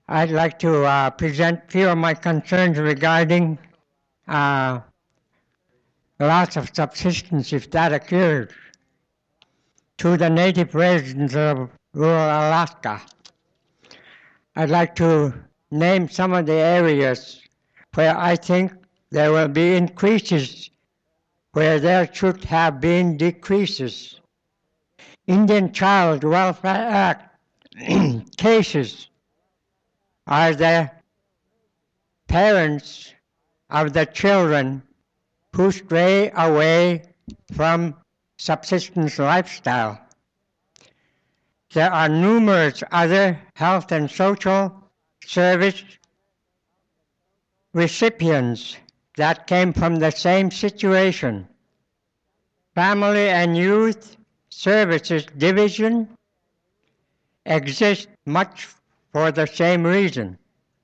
I'd like to present a few of my concerns regarding uh, loss of subsistence if that occurs to the native residents of rural Alaska. I'd like to name some of the areas where I think there will be increases where there should have been decreases. Indian Child Welfare Act cases are the parents of the children who stray away from subsistence lifestyle. There are numerous other health and social service recipients that came from the same situation. Family and Youth Services Division exists much for the same reason.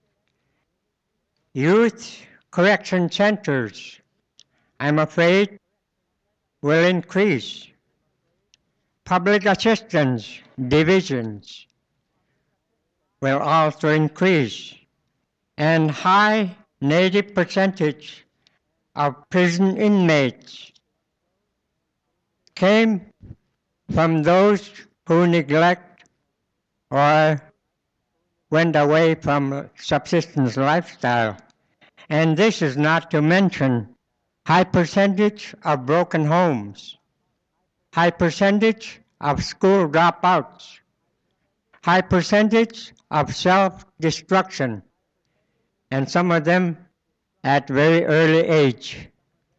Youth correction centers, I'm afraid, will increase. Public assistance divisions will also increase, and high native percentage of prison inmates came from those who neglect or went away from subsistence lifestyle. And this is not to mention high percentage of broken homes, high percentage of school dropouts, high percentage of self-destruction, and some of them at very early age.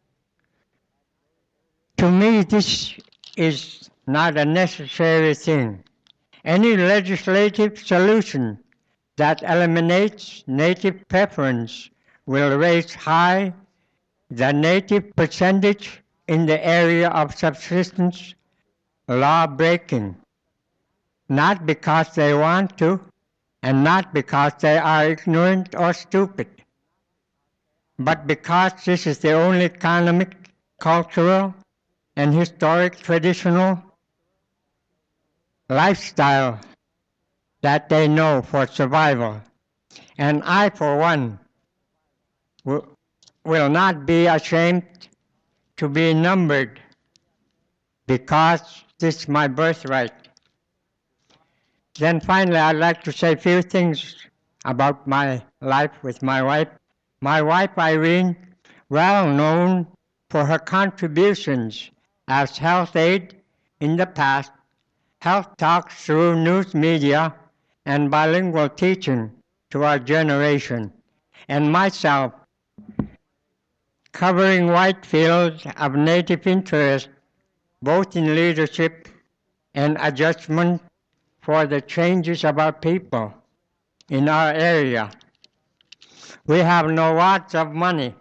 To me, this is not a necessary thing. Any legislative solution that eliminates native preference will raise high the native percentage in the area of subsistence law breaking, not because they want to, and not because they are ignorant or stupid, but because this is the only economic, cultural, and historic traditional lifestyle that they know for survival. And I, for one, will not be ashamed to be numbered because this is my birthright. Then finally, I'd like to say a few things about my life with my wife. My wife, Irene, well known for her contributions as health aide in the past, health talks through news media, and bilingual teaching to our generation, and myself, covering wide fields of native interest, both in leadership and adjustment for the changes of our people in our area. We have no lots of money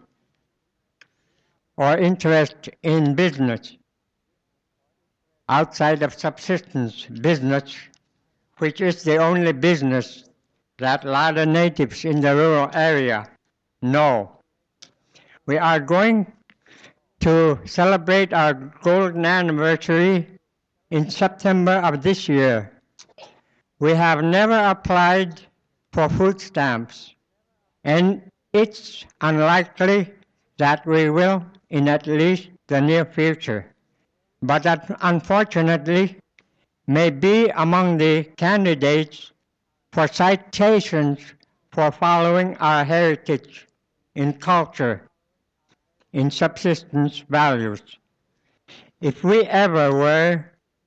or interest in business outside of subsistence business, which is the only business that a lot of natives in the rural area know. We are going to celebrate our golden anniversary in September of this year. We have never applied for food stamps, and it's unlikely that we will in at least the near future. But that unfortunately may be among the candidates for citations for following our heritage in culture, in subsistence values. If we ever were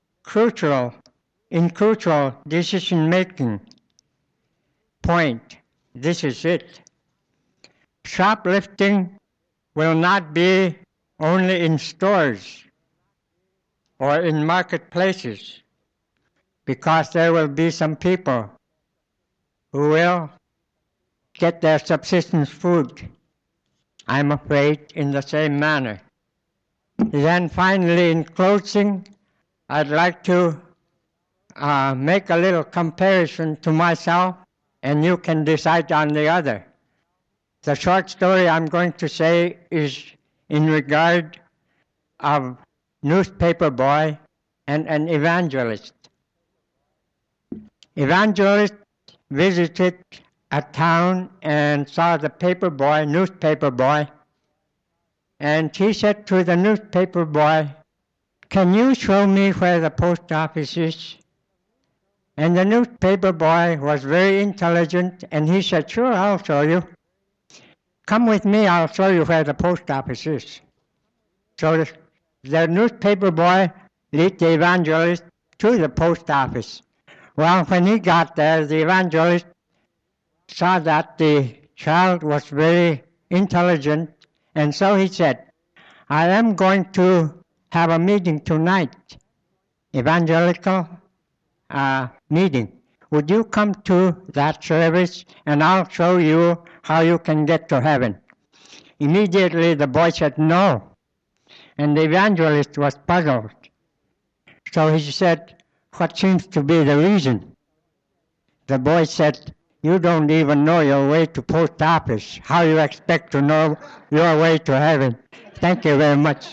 in crucial decision-making point, this is it. Shoplifting will not be only in stores or in marketplaces, because there will be some people who will get their subsistence food, I'm afraid, in the same manner. Then finally, in closing, I'd like to make a little comparison to myself, and you can decide on the other. The short story I'm going to say is in regard of newspaper boy and an evangelist. Evangelist visited a town and saw the newspaper boy, and she said to the newspaper boy, "Can you show me where the post office is?" And the newspaper boy was very intelligent, and he said, "Sure, I'll show you. Come with me, I'll show you where the post office is." So the newspaper boy led the evangelist to the post office. Well, when he got there, the evangelist saw that the child was very intelligent, and so he said, "I am going to have a meeting tonight, evangelical meeting. Would you come to that service, and I'll show you how you can get to heaven?" Immediately the boy said no, and the evangelist was puzzled. So he said, "What seems to be the reason?" The boy said, "You don't even know your way to post office. How you expect to know your way to heaven?" Thank you very much.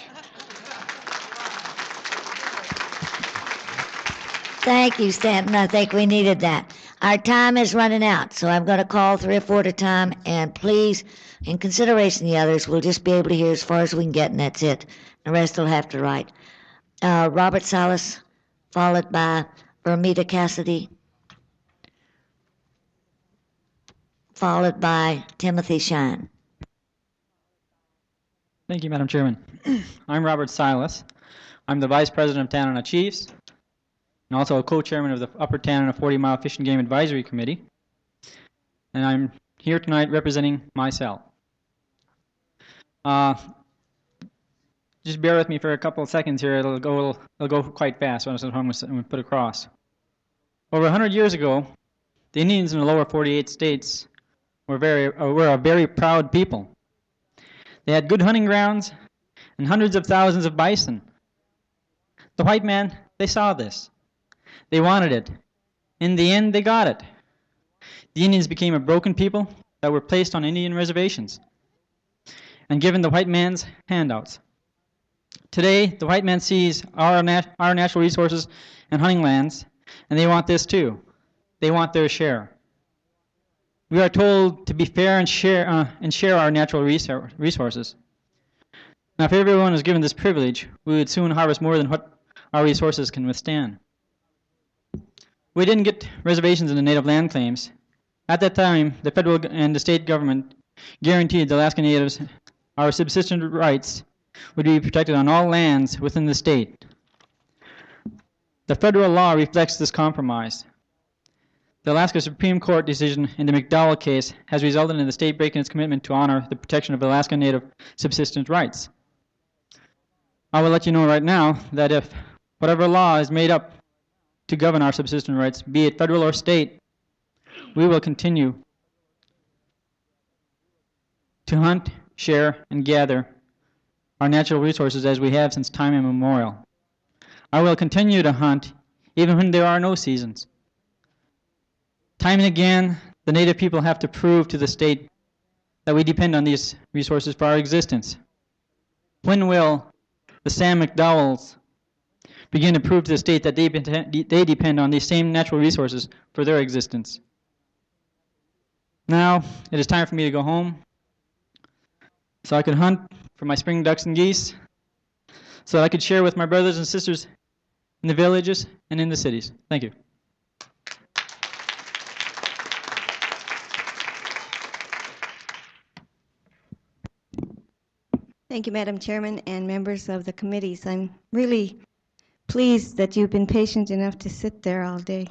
Thank you, Stanton. I think we needed that. Our time is running out, so I'm going to call 3 or 4 at a time, and please, in consideration of the others, we'll just be able to hear as far as we can get, and that's it. The rest will have to write. Robert Salas, followed by Vermita Cassidy, followed by Timothy Shine. Thank you, Madam Chairman. I'm Robert Silas. I'm the Vice President of Tanana Chiefs and also a co-chairman of the Upper Tanana 40-Mile Fish and Game Advisory Committee. And I'm here tonight representing myself. Just bear with me for a couple of seconds here. It'll go quite fast, so I'm going to put across. Over 100 years ago, the Indians in the lower 48 states were a very proud people. They had good hunting grounds and hundreds of thousands of bison. The white man, they saw this. They wanted it. In the end, they got it. The Indians became a broken people that were placed on Indian reservations and given the white man's handouts. Today, the white man sees our natural resources and hunting lands, and they want this too. They want their share. We are told to be fair and share our natural resources. Now, if everyone was given this privilege, we would soon harvest more than what our resources can withstand. We didn't get reservations in the native land claims. At that time, the federal and the state government guaranteed the Alaska Natives our subsistence rights would be protected on all lands within the state. The federal law reflects this compromise. The Alaska Supreme Court decision in the McDowell case has resulted in the state breaking its commitment to honor the protection of Alaska Native subsistence rights. I will let you know right now that if whatever law is made up to govern our subsistence rights, be it federal or state, we will continue to hunt, share, and gather our natural resources as we have since time immemorial. I will continue to hunt even when there are no seasons. Time and again, the Native people have to prove to the state that we depend on these resources for our existence. When will the Sam McDowells begin to prove to the state that they depend on these same natural resources for their existence? Now, it is time for me to go home so I could hunt for my spring ducks and geese, so that I could share with my brothers and sisters in the villages and in the cities. Thank you. Thank you, Madam Chairman and members of the committees. I'm really pleased that you've been patient enough to sit there all day.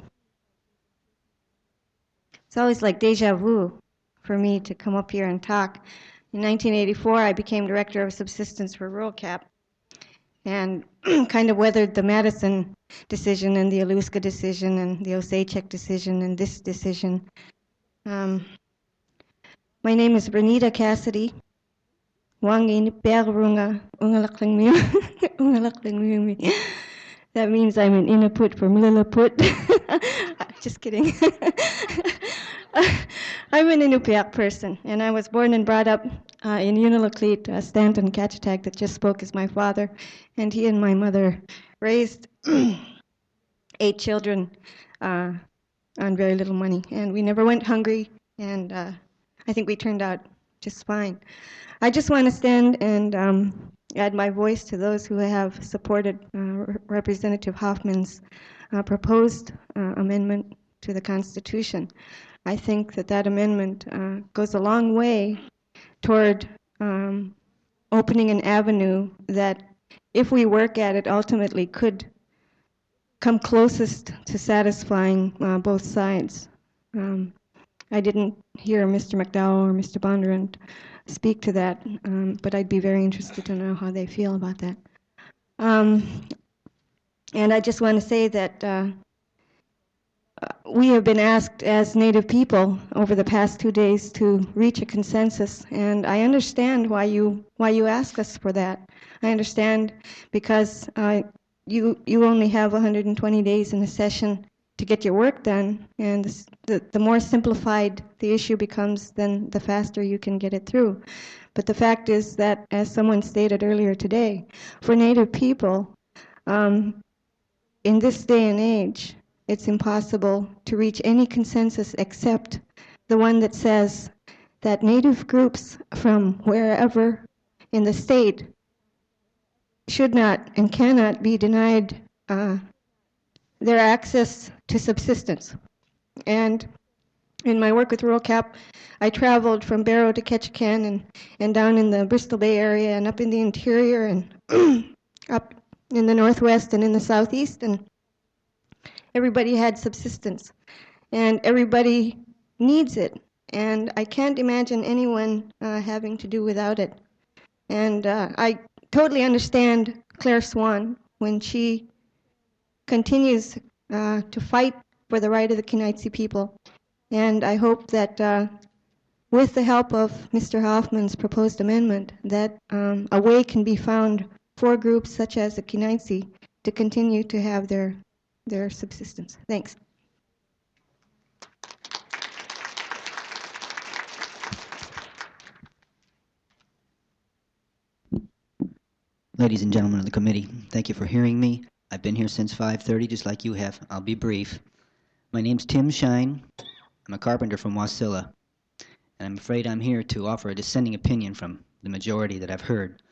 It's always like deja vu for me to come up here and talk. In 1984, I became Director of Subsistence for Rural Cap and kind of weathered the Madison decision and the Aluska decision and the Osachek decision and this decision. My name is Bernita Cassidy. That means I'm an Inupiat from Lilliput. Just kidding. I'm an Inupiaq person, and I was born and brought up in Unalakleet. Stanton Kachitag that just spoke is my father, and he and my mother raised 8 children on very little money. And we never went hungry, and I think we turned out just fine. I just want to stand and add my voice to those who have supported Representative Hoffman's proposed amendment to the Constitution. I think that that amendment goes a long way toward opening an avenue that, if we work at it, ultimately could come closest to satisfying both sides. I didn't hear Mr. McDowell or Mr. Bondurant speak to that, but I'd be very interested to know how they feel about that. And I just want to say that we have been asked as Native people over the past 2 days to reach a consensus, and I understand why you ask us for that. I understand because you only have 120 days in a session to get your work done, and the more simplified the issue becomes, then the faster you can get it through. But the fact is that, as someone stated earlier today, for Native people, in this day and age, it's impossible to reach any consensus except the one that says that Native groups from wherever in the state should not and cannot be denied their access to subsistence. And in my work with Rural Cap, I traveled from Barrow to Ketchikan and down in the Bristol Bay area and up in the interior and up in the northwest and in the southeast, and everybody had subsistence, and everybody needs it, and I can't imagine anyone having to do without it. And I totally understand Claire Swan when she continues to fight for the right of the Kenaitze people, and I hope that with the help of Mr. Hoffman's proposed amendment, that a way can be found for groups such as the Kenaitze to continue to have their subsistence. Thanks. Ladies and gentlemen of the committee, thank you for hearing me. I've been here since 5:30, just like you have. I'll be brief. My name's Tim Shine. I'm a carpenter from Wasilla, and I'm afraid I'm here to offer a dissenting opinion from the majority that I've heard.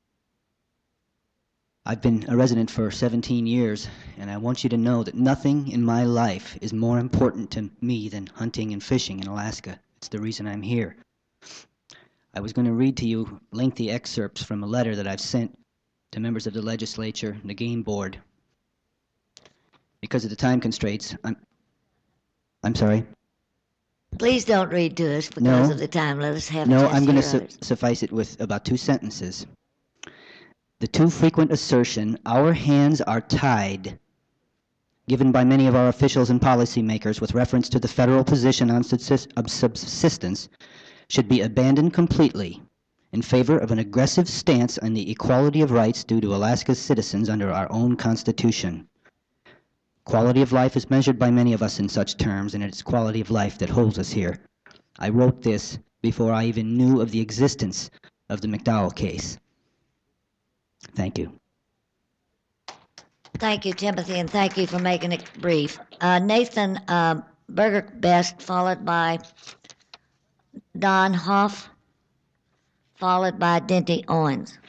I've been a resident for 17 years, and I want you to know that nothing in my life is more important to me than hunting and fishing in Alaska. It's the reason I'm here. I was going to read to you lengthy excerpts from a letter that I've sent to members of the legislature and the game board. Because of the time constraints, I'm sorry? Please don't read to us because No. of the time. Let us have No, just I'm going hear to ours. suffice it with about 2 sentences. The too frequent assertion, "our hands are tied," given by many of our officials and policymakers with reference to the federal position on subsistence, should be abandoned completely in favor of an aggressive stance on the equality of rights due to Alaska's citizens under our own Constitution. Quality of life is measured by many of us in such terms, and it's quality of life that holds us here. I wrote this before I even knew of the existence of the McDowell case. Thank you. Thank you, Timothy, and thank you for making it brief. Nathan Berger Best, followed by Don Hoff, followed by Dinty Owens.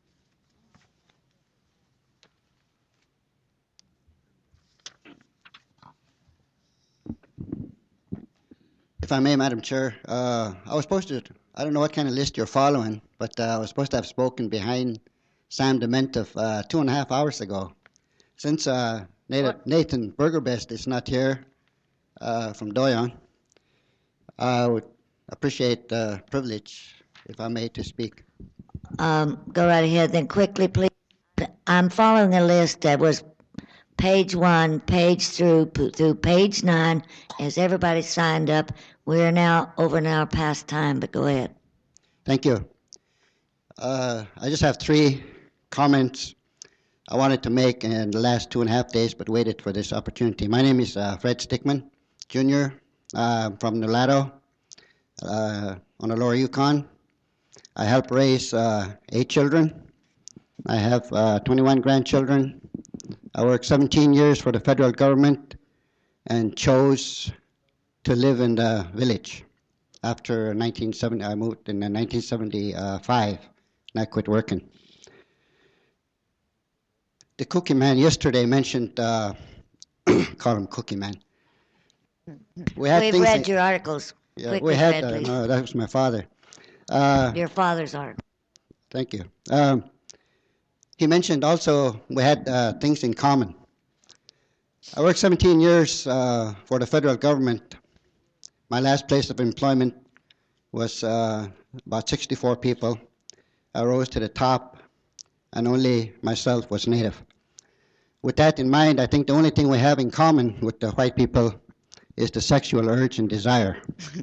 If I may, Madam Chair, I was supposed to, I don't know what kind of list you're following, but I was supposed to have spoken behind Sam Dementov 2.5 hours ago. Since Nathan Bergerbest is not here from Doyon, I would appreciate the privilege, if I may, to speak. Go right ahead, then quickly, please. I'm following a list that was page 1, page through page 9, as everybody signed up. We're now over an hour past time, but go ahead. Thank you. I just have 3 comments I wanted to make in the last 2.5 days, but waited for this opportunity. My name is Fred Stickman, Jr. From Nulato on the Lower Yukon. I help raise 8 children. I have 21 grandchildren. I worked 17 years for the federal government and chose to live in the village. after 1970. I moved in 1975, and I quit working. The Cookie Man yesterday mentioned, call him Cookie Man. We had We've things read that- your articles. Yeah, Quickly, we had. Fred, please. No, that was my father. Your father's article. Thank you. He mentioned also we had things in common. I worked 17 years for the federal government. My last place of employment was about 64 people. I rose to the top, and only myself was Native. With that in mind, I think the only thing we have in common with the white people is the sexual urge and desire.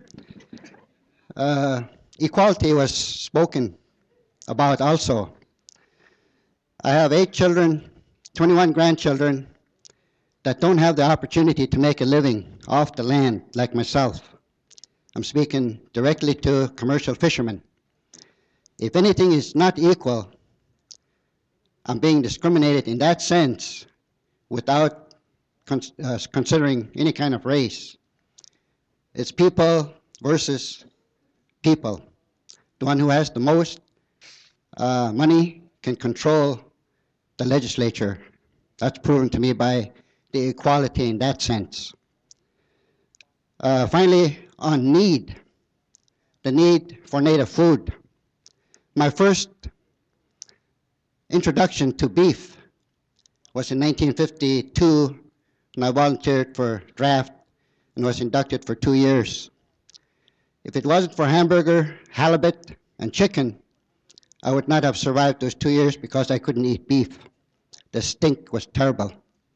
Equality was spoken about also. I have 8 children, 21 grandchildren that don't have the opportunity to make a living off the land like myself. I'm speaking directly to commercial fishermen. If anything is not equal, I'm being discriminated in that sense without considering any kind of race. It's people versus people. The one who has the most money can control the legislature. That's proven to me by the equality in that sense. Finally, on need, the need for native food. My first introduction to beef was in 1952, and I volunteered for draft and was inducted for 2 years. If it wasn't for hamburger, halibut, and chicken, I would not have survived those 2 years because I couldn't eat beef. The stink was terrible.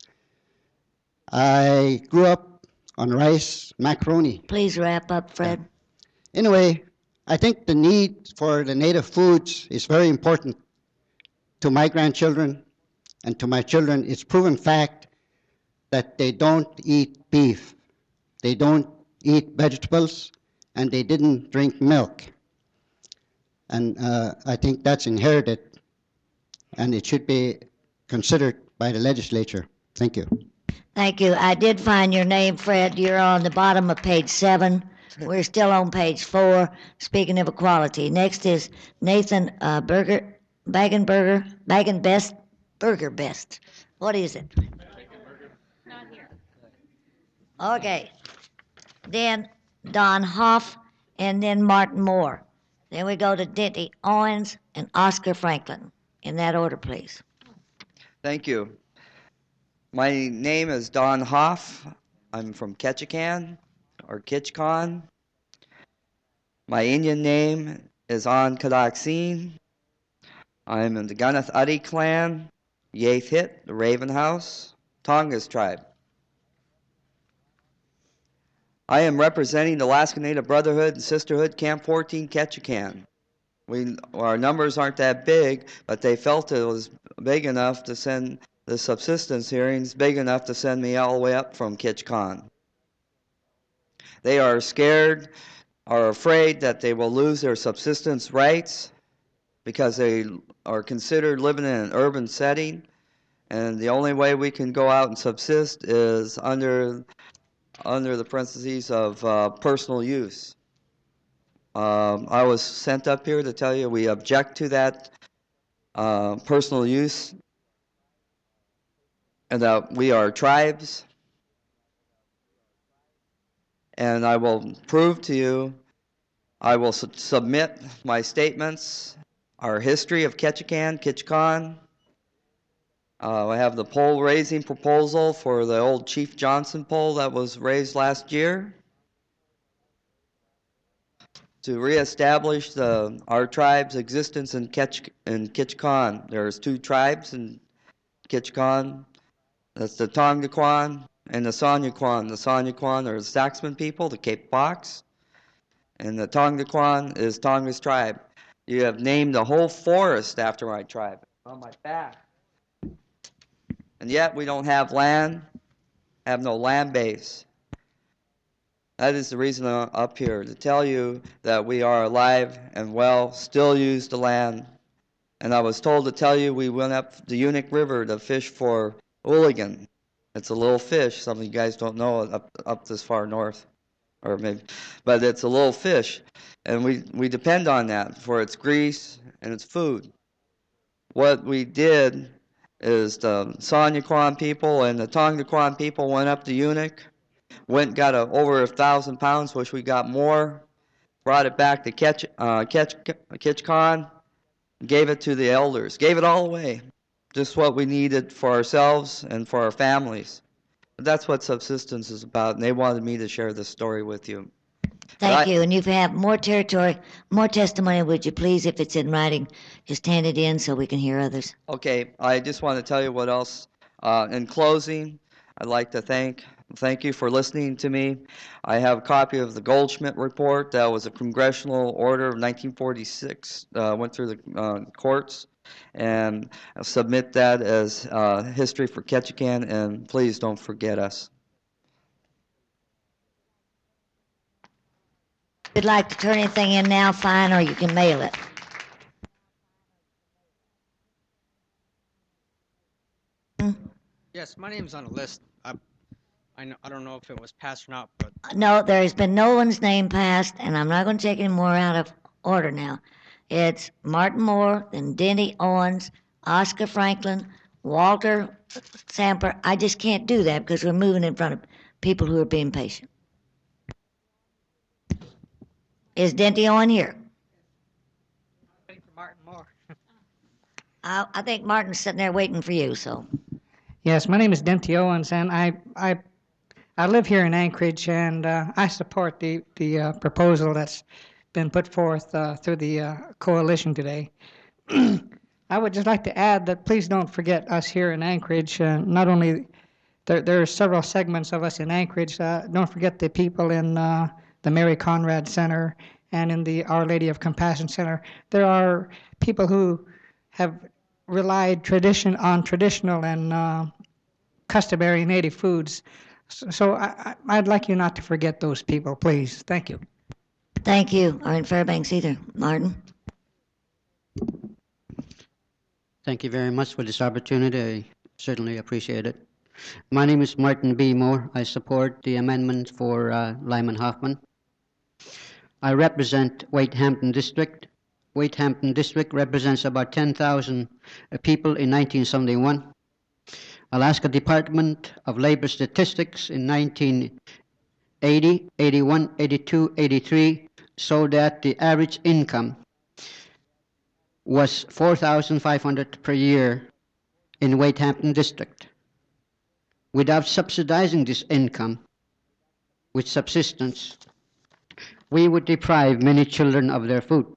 I grew up on rice, macaroni. Please wrap up, Fred. Anyway, I think the need for the native foods is very important to my grandchildren and to my children. It's proven fact that they don't eat beef, they don't eat vegetables, and they didn't drink milk. And I think that's inherited, and it should be considered by the legislature. Thank you. Thank you. I did find your name, Fred. You're on the bottom of page 7. We're still on page 4, speaking of equality. Next is Nathan Burger Best. What is it? Not here. Okay. Then Don Hoff, and then Martin Moore. Then we go to Denty Owens and Oscar Franklin. In that order, please. Thank you. My name is Don Hoff. I'm from Ketchikan, or Kitchcon. My Indian name is An Kadaksin. I'm in the Gunneth Uddy clan, Yaith Hit, the Raven House, Tongass tribe. I am representing the Alaska Native Brotherhood and Sisterhood Camp 14 Ketchikan. Our numbers aren't that big, but they felt it was big enough to send the subsistence hearings, big enough to send me all the way up from Kitchcon. They are scared, are afraid that they will lose their subsistence rights because they are considered living in an urban setting, and the only way we can go out and subsist is under the parentheses of personal use. I was sent up here to tell you we object to that personal use, and that we are tribes. And I will prove to you, I will submit my statements, our history of Kitchcon. I have the pole raising proposal for the old Chief Johnson pole that was raised last year to reestablish our tribe's existence in Kitchcon. There's 2 tribes in Kitchcon. That's the Tongaquan and the Sonyaquan. The Sonyaquan are the Saxman people, the Cape Fox, and the Tongaquan is Tongass tribe. You have named the whole forest after my tribe on my back. And yet we don't have land, have no land base. That is the reason I'm up here, to tell you that we are alive and well, still use the land. And I was told to tell you we went up the Unic River to fish for Ooligan. It's a little fish, some of you guys don't know, up this far north. or maybe, but it's a little fish, and we depend on that for its grease and its food. What we did is the Sonyaquan people and the Tongnaquan people went up to Unic, went and got over 1,000 pounds, wish we got more, brought it back to Ketchikan, gave it to the elders, gave it all away, just what we needed for ourselves and for our families. That's what subsistence is about, and they wanted me to share this story with you. Thank you. And if you have more territory, more testimony, would you please, if it's in writing, just hand it in so we can hear others? Okay, I just want to tell you what else. In closing, I'd like to thank you for listening to me. I have a copy of the Goldschmidt report. That was a congressional order of 1946, went through the courts, and I'll submit that as history for Ketchikan, and please don't forget us. If you'd like to turn anything in now, fine, or you can mail it. Yes, my name's on a list. I don't know if it was passed or not, but No, there has been no one's name passed, and I'm not going to take any more out of order now. It's Martin Moore, then Denny Owens, Oscar Franklin, Walter Sampler. I just can't do that because we're moving in front of people who are being patient. Is Denny Owen here? waiting for Martin Moore. I think Martin's sitting there waiting for you, so. Yes, my name is Denty Owens, and I live here in Anchorage, and I support the proposal that's been put forth through the coalition today. I would just like to add that please don't forget us here in Anchorage. Not only there are several segments of us in Anchorage. Don't forget the people in the Mary Conrad Center and in the Our Lady of Compassion Center. There are people who have relied on traditional and customary native foods. So I'd like you not to forget those people, please. Thank you. Thank you. Or in Fairbanks either. Martin? Thank you very much for this opportunity. I certainly appreciate it. My name is Martin B. Moore. I support the amendment for Lyman Hoffman. I represent Wade Hampton District. Wade Hampton District represents about 10,000 people in 1971. Alaska Department of Labor Statistics in 1980, 81, 82, 83 showed that the average income was $4,500 per year in Wade Hampton District. Without subsidizing this income with subsistence, we would deprive many children of their food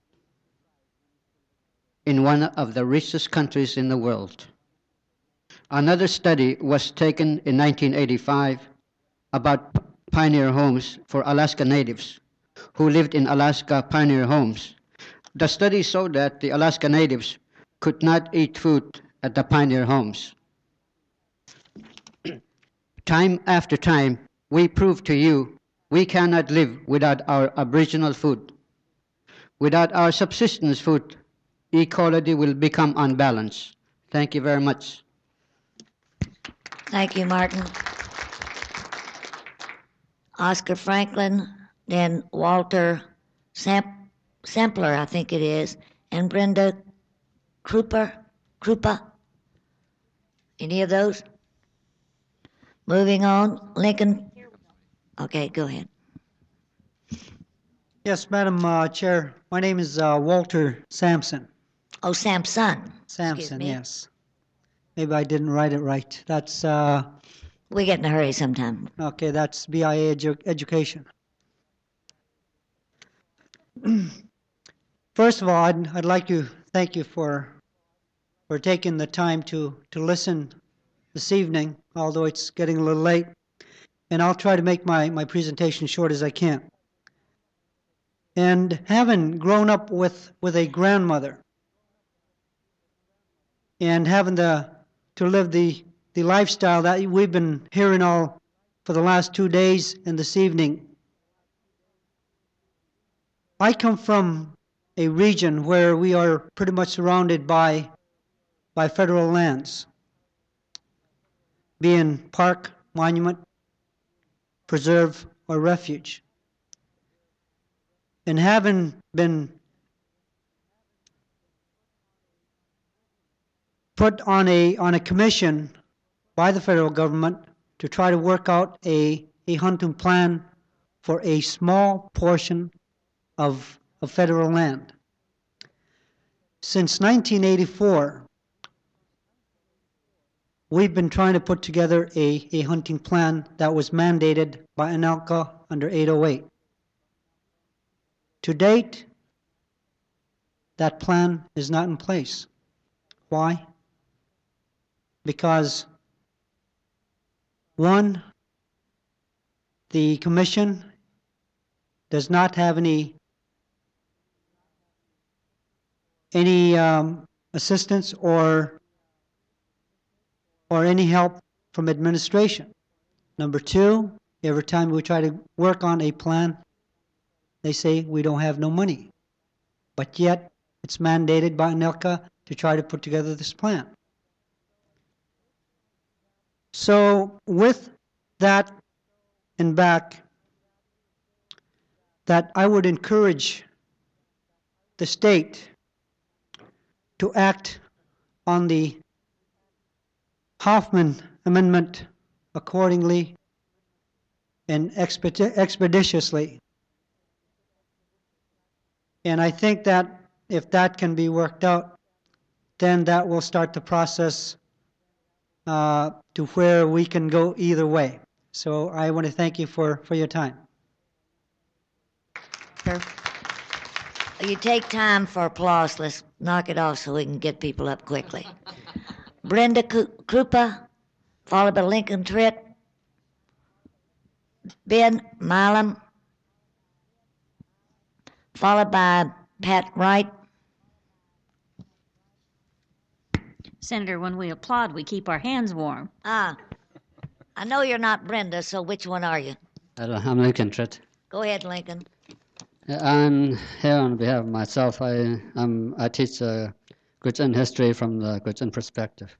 in one of the richest countries in the world. Another study was taken in 1985 about pioneer homes for Alaska Natives who lived in Alaska pioneer homes. The study showed that the Alaska Natives could not eat food at the pioneer homes. Time after time, we prove to you we cannot live without our Aboriginal food. Without our subsistence food, equality will become unbalanced. Thank you very much. Thank you, Martin. Oscar Franklin, then Walter Sampler, I think it is, and Brenda Krupa. Any of those? Moving on, Lincoln. Okay, go ahead. Yes, Madam Chair. My name is Walter Sampson. Oh, Sampson. Sampson, yes. Maybe I didn't write it right. That's we get in a hurry sometime. Okay, that's BIA education. First of all, I'd like to thank you for taking the time to listen this evening, although it's getting a little late. And I'll try to make my presentation short as I can. And having grown up with a grandmother and having to live the lifestyle that we've been hearing all for the last 2 days and this evening, I come from a region where we are pretty much surrounded by federal lands, being park, monument, preserve, or refuge. and having been put on a commission by the federal government to try to work out a hunting plan for a small portion of federal land. Since 1984, we've been trying to put together a hunting plan that was mandated by ANELCA under 808. To date, that plan is not in place. Why? Because, one, the commission does not have any assistance or any help from administration. Number two, every time we try to work on a plan, they say we don't have no money. But yet, it's mandated by ANELCA to try to put together this plan. So, with that in back, that I would encourage the state to act on the Hoffman Amendment accordingly and expeditiously. And I think that if that can be worked out, then that will start the process to where we can go either way. So I want to thank you for your time. You take time for applause. Let's knock it off so we can get people up quickly. Brenda Krupa, followed by Lincoln Tritt, Ben Milam, followed by Pat Wright. Senator, when we applaud, we keep our hands warm. I know you're not Brenda, so which one are you? I'm Lincoln Tritt. Go ahead, Lincoln. I'm here on behalf of myself. I teach Gwich'in history from the Gwich'in perspective.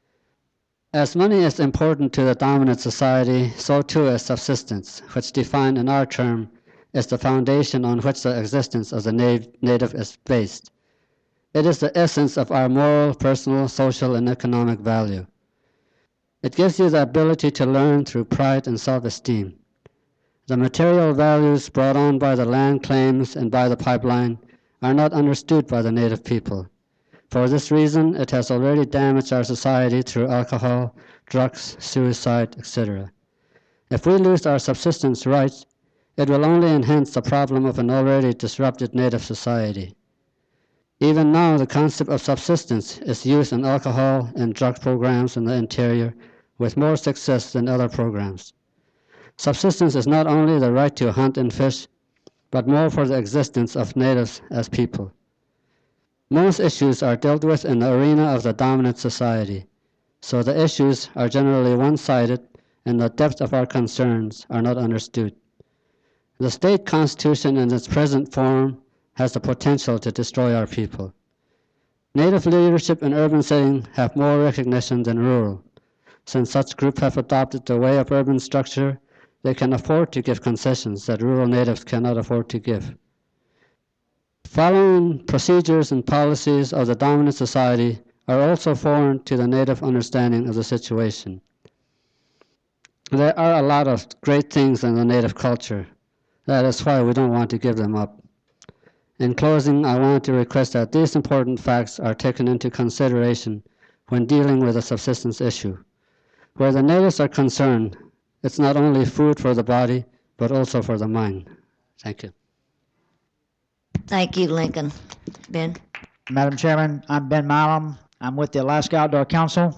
As money is important to the dominant society, so too is subsistence, which defined in our term is the foundation on which the existence of the native is based. It is the essence of our moral, personal, social, and economic value. It gives you the ability to learn through pride and self-esteem. The material values brought on by the land claims and by the pipeline are not understood by the native people. For this reason, it has already damaged our society through alcohol, drugs, suicide, etc. If we lose our subsistence rights, it will only enhance the problem of an already disrupted native society. Even now, the concept of subsistence is used in alcohol and drug programs in the interior with more success than other programs. Subsistence is not only the right to hunt and fish, but more for the existence of natives as people. Most issues are dealt with in the arena of the dominant society, so the issues are generally one-sided and the depth of our concerns are not understood. The state constitution in its present form has the potential to destroy our people. Native leadership in urban settings have more recognition than rural. Since such groups have adopted the way of urban structure, they can afford to give concessions that rural natives cannot afford to give. Following procedures and policies of the dominant society are also foreign to the native understanding of the situation. There are a lot of great things in the native culture. That is why we don't want to give them up. In closing, I want to request that these important facts are taken into consideration when dealing with the subsistence issue. Where the natives are concerned, it's not only food for the body, but also for the mind. Thank you. Thank you, Lincoln. Ben? Madam Chairman, I'm Ben Milam. I'm with the Alaska Outdoor Council.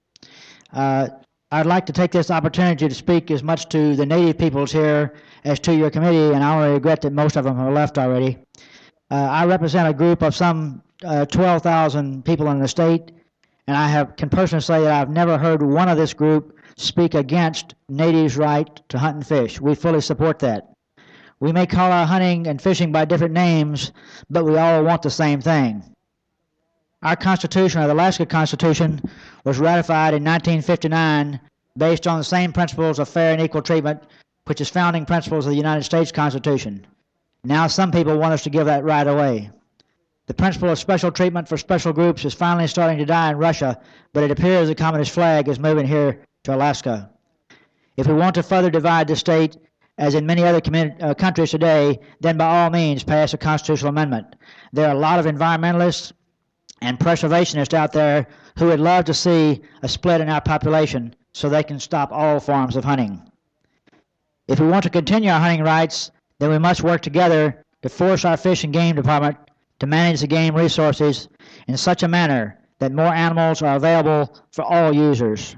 I'd like to take this opportunity to speak as much to the Native peoples here as to your committee, and I regret that most of them have left already. I represent a group of some 12,000 people in the state, and I can personally say that I've never heard one of this group speak against Natives' right to hunt and fish. We fully support that. We may call our hunting and fishing by different names, but we all want the same thing. Our Constitution, or the Alaska Constitution, was ratified in 1959 based on the same principles of fair and equal treatment, which is founding principles of the United States Constitution. Now some people want us to give that right away. The principle of special treatment for special groups is finally starting to die in Russia, but it appears the communist flag is moving here to Alaska. If we want to further divide the state, as in many other countries today, then by all means pass a constitutional amendment. There are a lot of environmentalists and preservationists out there who would love to see a split in our population so they can stop all forms of hunting. If we want to continue our hunting rights, then we must work together to force our Fish and Game Department to manage the game resources in such a manner that more animals are available for all users.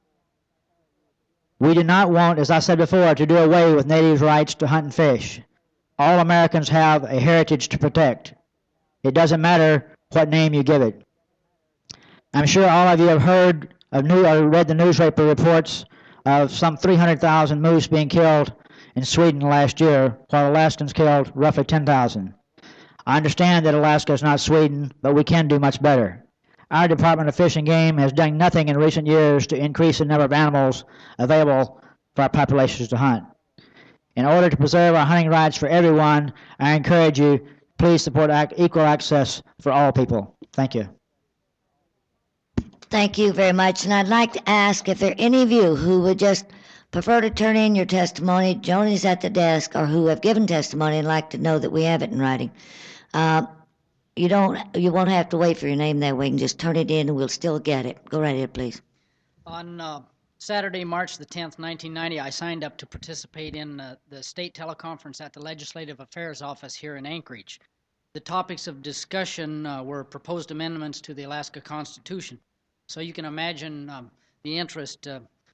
We do not want, as I said before, to do away with natives' rights to hunt and fish. All Americans have a heritage to protect. It doesn't matter what name you give it. I'm sure all of you have heard of or read the newspaper reports of some 300,000 moose being killed in Sweden last year, while Alaskans killed roughly 10,000. I understand that Alaska is not Sweden, but we can do much better. Our Department of Fish and Game has done nothing in recent years to increase the number of animals available for our populations to hunt. In order to preserve our hunting rights for everyone, I encourage you, please support equal access for all people. Thank you. Thank you very much. And I'd like to ask if there are any of you who would just prefer to turn in your testimony. Joni's at the desk, or who have given testimony and like to know that we have it in writing. You won't have to wait for your name that way. You can just turn it in and we'll still get it. Go right ahead, please. On Saturday, March the 10th, 1990, I signed up to participate in the state teleconference at the Legislative Affairs Office here in Anchorage. The topics of discussion were proposed amendments to the Alaska Constitution. So you can imagine the interest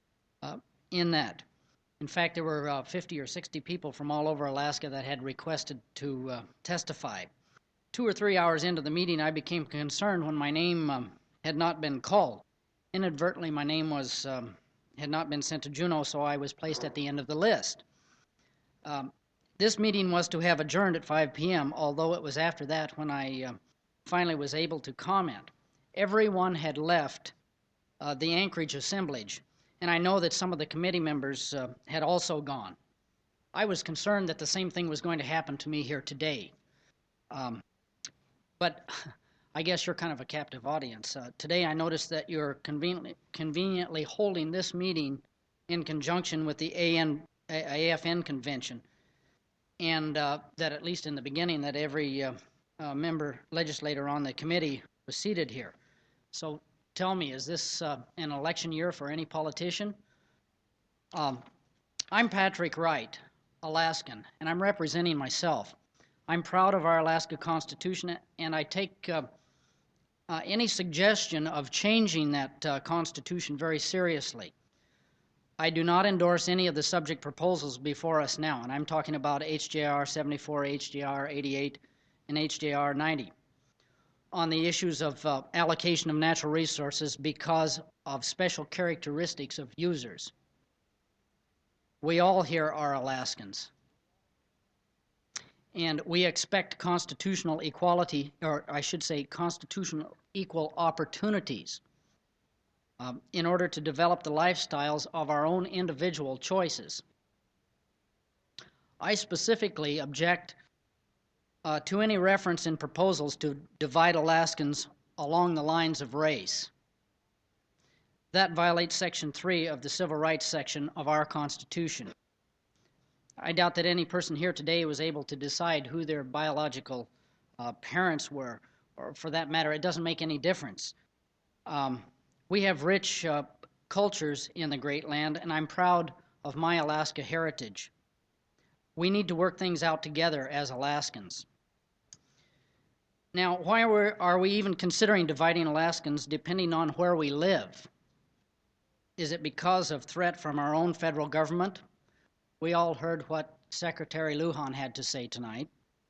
in that. In fact, there were 50 or 60 people from all over Alaska that had requested to testify. 2 or 3 hours into the meeting, I became concerned when my name had not been called. Inadvertently, my name had not been sent to Juneau, so I was placed at the end of the list. This meeting was to have adjourned at 5 p.m., although it was after that when I finally was able to comment. Everyone had left the Anchorage assemblage, and I know that some of the committee members had also gone. I was concerned that the same thing was going to happen to me here today. But I guess you're kind of a captive audience. Today I noticed that you're conveniently holding this meeting in conjunction with the AFN convention, and that at least in the beginning that every member legislator on the committee was seated here. So tell me, is this an election year for any politician? I'm Patrick Wright, Alaskan, and I'm representing myself. I'm proud of our Alaska Constitution, and I take any suggestion of changing that Constitution very seriously. I do not endorse any of the subject proposals before us now, and I'm talking about HJR 74, HJR 88, and HJR 90 on the issues of allocation of natural resources because of special characteristics of users. We all here are Alaskans, and we expect constitutional equality, or I should say constitutional equal opportunities in order to develop the lifestyles of our own individual choices. I specifically object to any reference in proposals to divide Alaskans along the lines of race. That violates Section 3 of the Civil Rights section of our Constitution. I doubt that any person here today was able to decide who their biological parents were, or for that matter, it doesn't make any difference. We have rich cultures in the Great Land, and I'm proud of my Alaska heritage. We need to work things out together as Alaskans. Now, why are we even considering dividing Alaskans depending on where we live? Is it because of threat from our own federal government? We all heard what Secretary Lujan had to say tonight.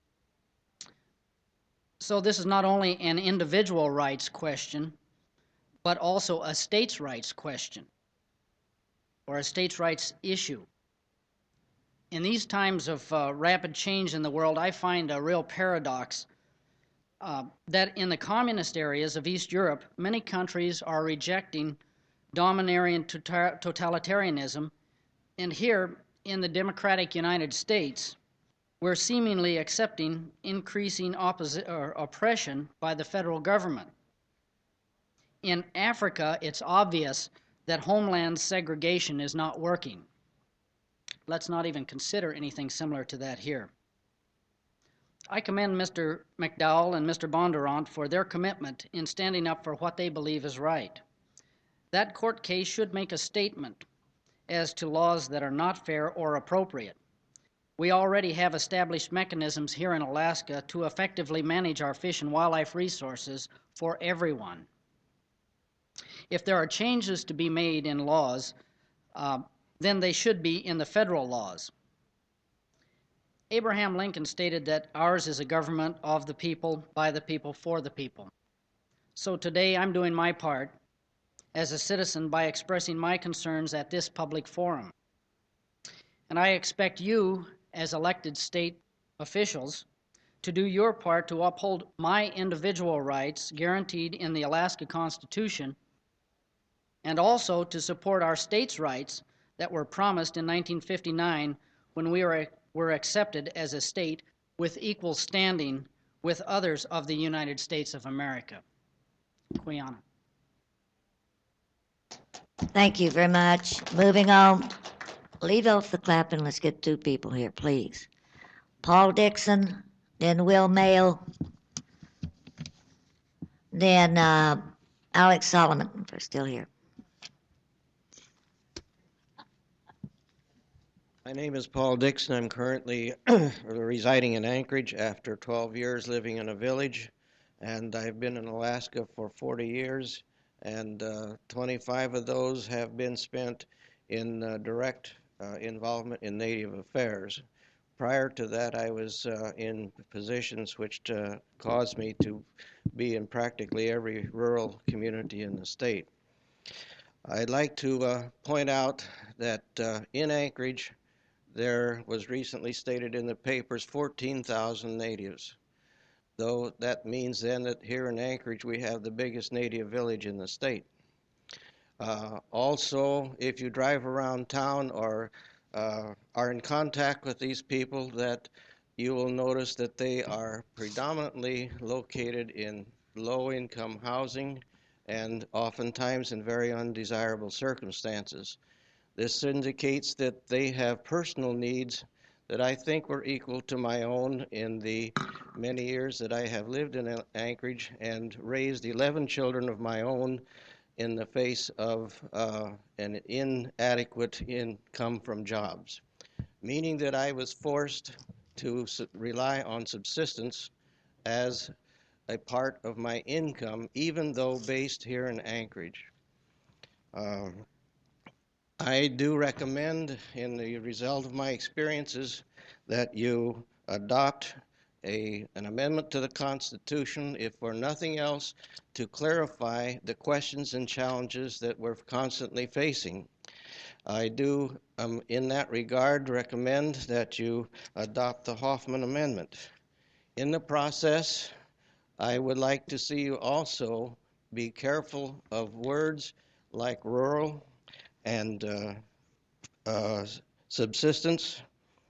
So this is not only an individual rights question, but also a states' rights question, or a states' rights issue. In these times of rapid change in the world, I find a real paradox that in the communist areas of East Europe, many countries are rejecting domineering totalitarianism, and here in the democratic United States, we're seemingly accepting increasing oppression by the federal government. In Africa, it's obvious that homeland segregation is not working. Let's not even consider anything similar to that here. I commend Mr. McDowell and Mr. Bondurant for their commitment in standing up for what they believe is right. That court case should make a statement as to laws that are not fair or appropriate. We already have established mechanisms here in Alaska to effectively manage our fish and wildlife resources for everyone. If there are changes to be made in laws, then they should be in the federal laws. Abraham Lincoln stated that ours is a government of the people, by the people, for the people. So today I'm doing my part as a citizen by expressing my concerns at this public forum. And I expect you, as elected state officials, to do your part to uphold my individual rights guaranteed in the Alaska Constitution, and also to support our state's rights that were promised in 1959 when we were accepted as a state with equal standing with others of the United States of America. Quiana. Thank you very much. Moving on. Leave off the clapping. Let's get two people here, please. Paul Dixon, then Will Mayo, then Alex Solomon, if they're still here. My name is Paul Dixon. I'm currently residing in Anchorage after 12 years living in a village, and I've been in Alaska for 40 years, and 25 of those have been spent in direct involvement in Native affairs. Prior to that, I was in positions which caused me to be in practically every rural community in the state. I'd like to point out that in Anchorage, there was recently stated in the papers 14,000 natives, though that means then that here in Anchorage we have the biggest native village in the state. Also, if you drive around town or are in contact with these people, that you will notice that they are predominantly located in low-income housing and oftentimes in very undesirable circumstances. This indicates that they have personal needs that I think were equal to my own in the many years that I have lived in Anchorage and raised 11 children of my own in the face of an inadequate income from jobs, meaning that I was forced to rely on subsistence as a part of my income, even though based here in Anchorage. I do recommend, in the result of my experiences, that you adopt an amendment to the Constitution, if for nothing else, to clarify the questions and challenges that we're constantly facing. I do, in that regard, recommend that you adopt the Hoffman Amendment. In the process, I would like to see you also be careful of words like rural and subsistence,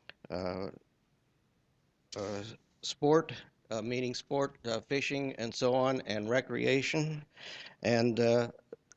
sport, meaning sport, fishing, and so on, and recreation, and the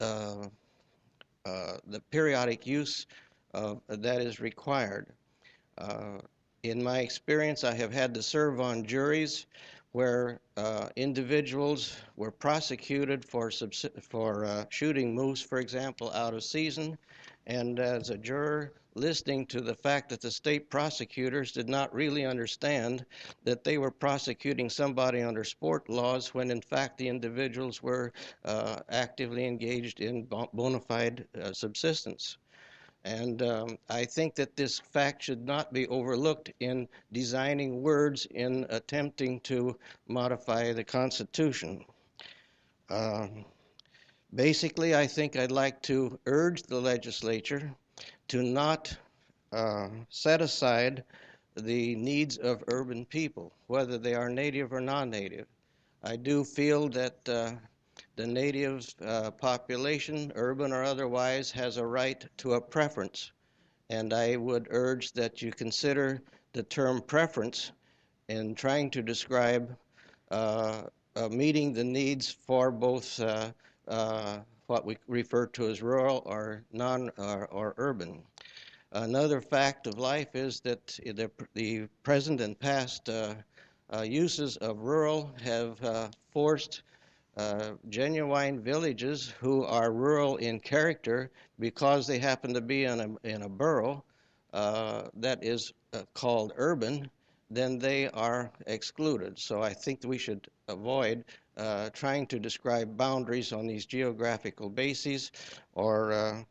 periodic use that is required. In my experience, I have had to serve on juries where individuals were prosecuted for shooting moose, for example, out of season, and as a juror, listening to the fact that the state prosecutors did not really understand that they were prosecuting somebody under sport laws when in fact the individuals were actively engaged in bona fide subsistence. And I think that this fact should not be overlooked in designing words in attempting to modify the Constitution. Basically, I think I'd like to urge the legislature to not set aside the needs of urban people, whether they are native or non-native. I do feel that the native population, urban or otherwise, has a right to a preference. And I would urge that you consider the term preference in trying to describe meeting the needs for both what we refer to as rural or or urban. Another fact of life is that the present and past uses of rural have forced genuine villages who are rural in character because they happen to be in a borough that is called urban, then they are excluded. So I think that we should avoid trying to describe boundaries on these geographical bases or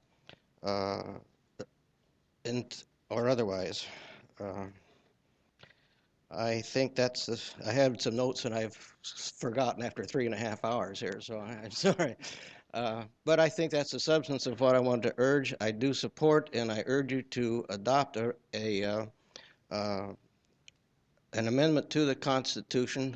or otherwise. I think I had some notes and I've forgotten after 3.5 hours here, so I'm sorry. But I think that's the substance of what I wanted to urge. I do support and I urge you to adopt an amendment to the Constitution.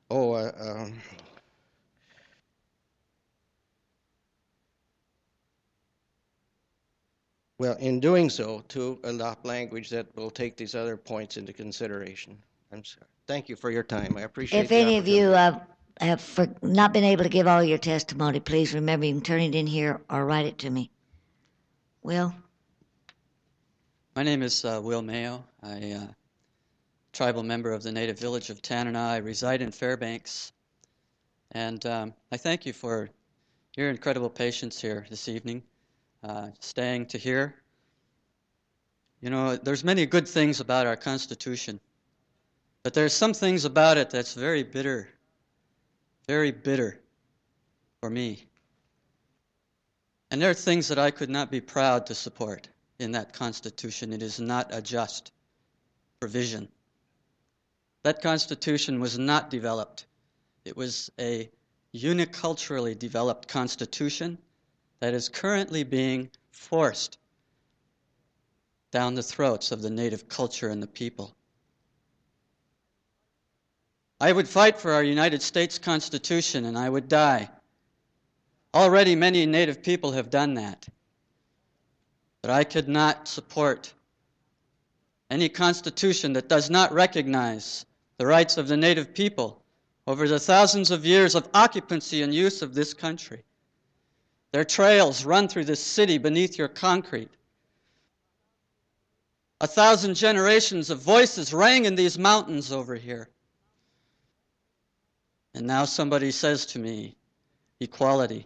Well, in doing so, to adopt language that will take these other points into consideration. I'm sorry. Thank you for your time. I appreciate If any of you have not been able to give all your testimony, please remember you can turn it in here or write it to me. Will? My name is Will Mayo. I'm a tribal member of the native village of Tanana. I reside in Fairbanks. And I thank you for your incredible patience here this evening, staying to hear. You know, there's many good things about our Constitution, but there's some things about it that's very bitter for me. And there are things that I could not be proud to support in that Constitution. It is not a just provision. That Constitution was not developed. It was a uniculturally developed Constitution that is currently being forced down the throats of the native culture and the people. I would fight for our United States Constitution and I would die. Already many native people have done that. But I could not support any constitution that does not recognize the rights of the native people over the thousands of years of occupancy and use of this country. Their trails run through this city beneath your concrete. 1,000 generations of voices rang in these mountains over here. And now somebody says to me, equality.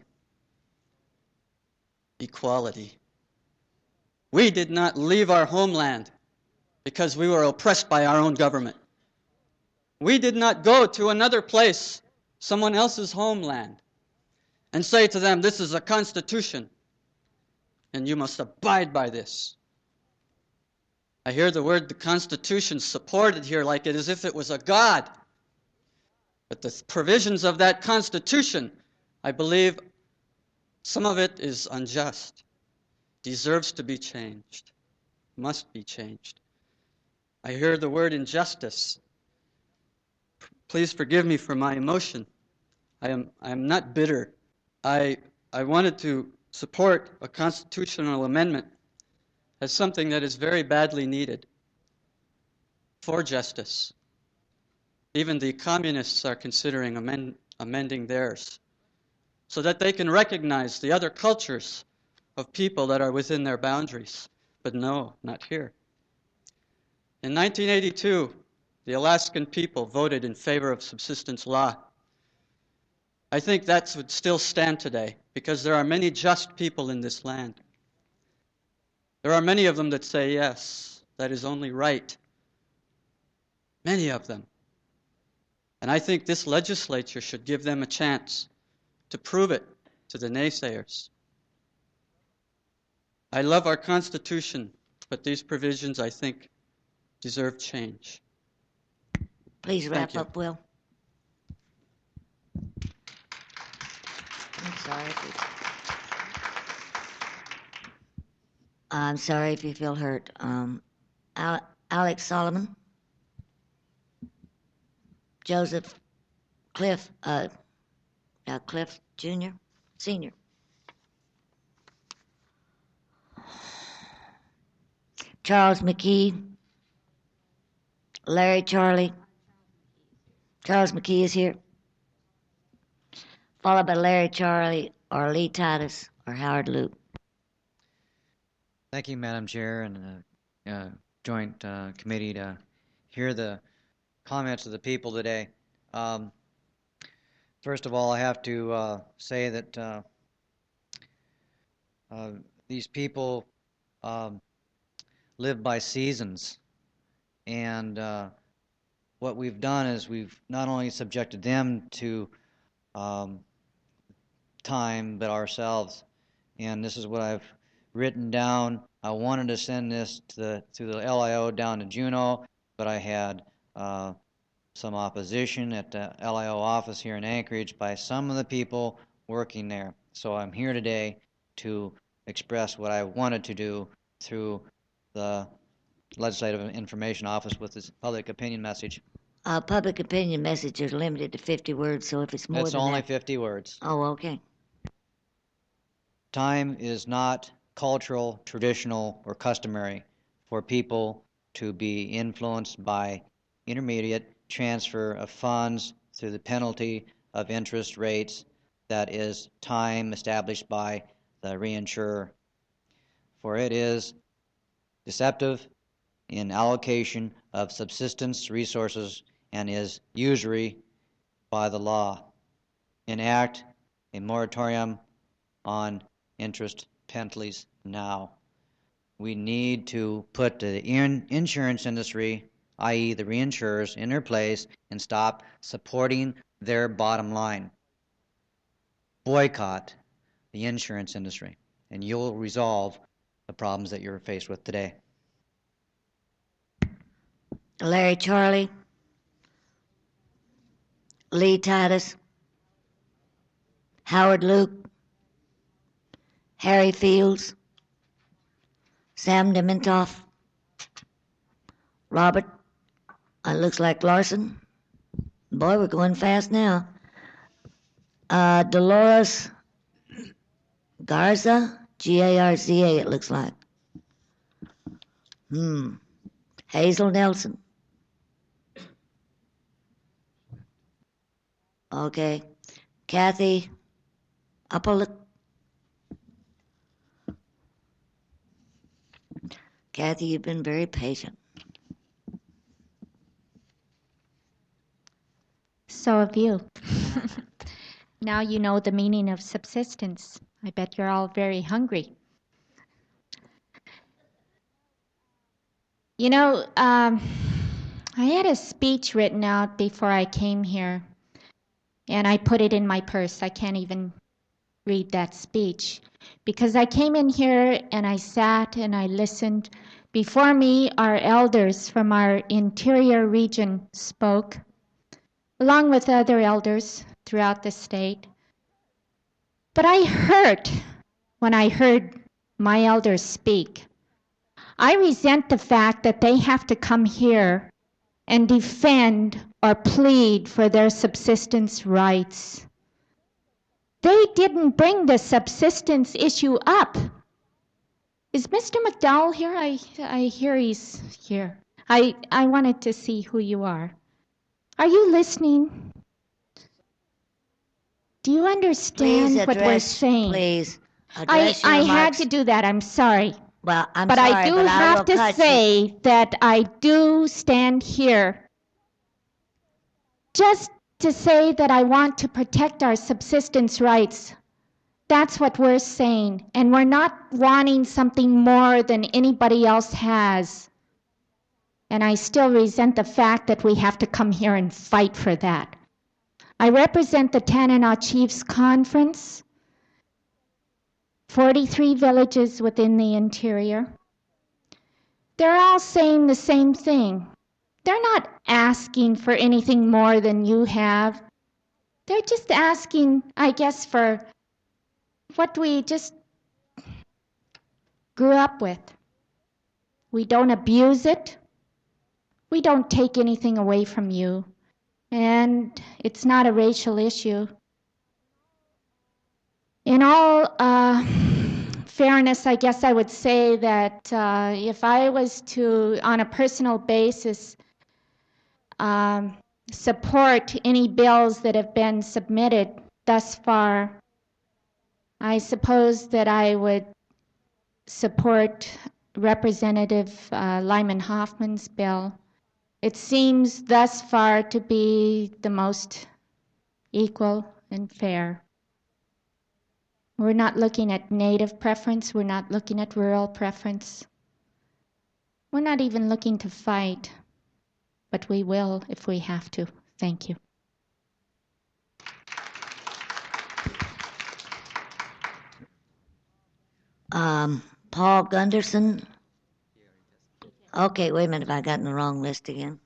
Equality. We did not leave our homeland because we were oppressed by our own government. We did not go to another place, someone else's homeland, and say to them, this is a constitution, and you must abide by this. I hear the word the Constitution supported here like it as if it was a god. But the provisions of that Constitution, I believe some of it is unjust, deserves to be changed, must be changed. I hear the word injustice. Please forgive me for my emotion. I am not bitter. I wanted to support a constitutional amendment as something that is very badly needed for justice. Even the communists are considering amending theirs so that they can recognize the other cultures of people that are within their boundaries. But no, not here. In 1982, the Alaskan people voted in favor of subsistence law. I think that would still stand today because there are many just people in this land. There are many of them that say, yes, that is only right. Many of them. And I think this legislature should give them a chance to prove it to the naysayers. I love our Constitution, but these provisions, I think, deserve change. Please wrap up, Will. I'm sorry if you feel hurt. Alex Solomon. Joseph Cliff, Cliff Jr., Sr. Charles McKee, Larry Charlie. Charles McKee is here. Followed by Larry Charlie or Lee Titus or Howard Luke. Thank you, Madam Chair, and joint committee to hear the comments of the people today. First of all, I have to say that these people live by seasons, and what we've done is we've not only subjected them to time, but ourselves. And this is what I've written down. I wanted to send this to the LIO down to Juneau, but I had some opposition at the LIO office here in Anchorage by some of the people working there. So I'm here today to express what I wanted to do through the Legislative Information Office with this public opinion message. Public opinion messages are limited to 50 words, so if it's more It's than only that... 50 words. Oh, okay. Time is not cultural, traditional, or customary for people to be influenced by intermediate transfer of funds through the penalty of interest rates that is time established by the reinsurer. For it is deceptive in allocation of subsistence resources and is usury by the law. Enact a moratorium on interest penalties now. We need to put the insurance industry, i.e. the reinsurers, in their place and stop supporting their bottom line. Boycott the insurance industry, and you'll resolve the problems that you're faced with today. Larry Charlie, Lee Titus, Howard Luke, Harry Fields, Sam Dementoff, Robert, looks like Larson. Boy, we're going fast now. Dolores Garza, Garza, it looks like. Hazel Nelson. Okay. Kathy Upperlick. Kathy, you've been very patient. So have you. Now you know the meaning of subsistence. I bet you're all very hungry. You know, I had a speech written out before I came here, and I put it in my purse. I can't even read that speech because I came in here and I sat and I listened. Before me, our elders from our interior region spoke, along with other elders throughout the state. But I hurt when I heard my elders speak. I resent the fact that they have to come here and defend or plead for their subsistence rights. They didn't bring the subsistence issue up. Is Mr. McDowell here? I hear he's here. I wanted to see who you are. Are you listening? Do you understand what we're saying? Please, address I your had remarks. to do that. I'm sorry. Well, I'm but sorry, I do but have will to cut say that I do stand here just to say that I want to protect our subsistence rights. That's what we're saying. And we're not wanting something more than anybody else has. And I still resent the fact that we have to come here and fight for that. I represent the Tanana Chiefs Conference, 43 villages within the interior. They're all saying the same thing. They're not asking for anything more than you have. They're just asking, I guess, for what we just grew up with. We don't abuse it. We don't take anything away from you. And it's not a racial issue. In all fairness, I guess I would say that if I was to, on a personal basis, support any bills that have been submitted thus far. I suppose that I would support Representative Lyman Hoffman's bill. It seems thus far to be the most equal and fair. We're not looking at native preference. We're not looking at rural preference. We're not even looking to fight, but we will if we have to. Thank you. Paul Gunderson. Okay, wait a minute. Have I gotten the wrong list again?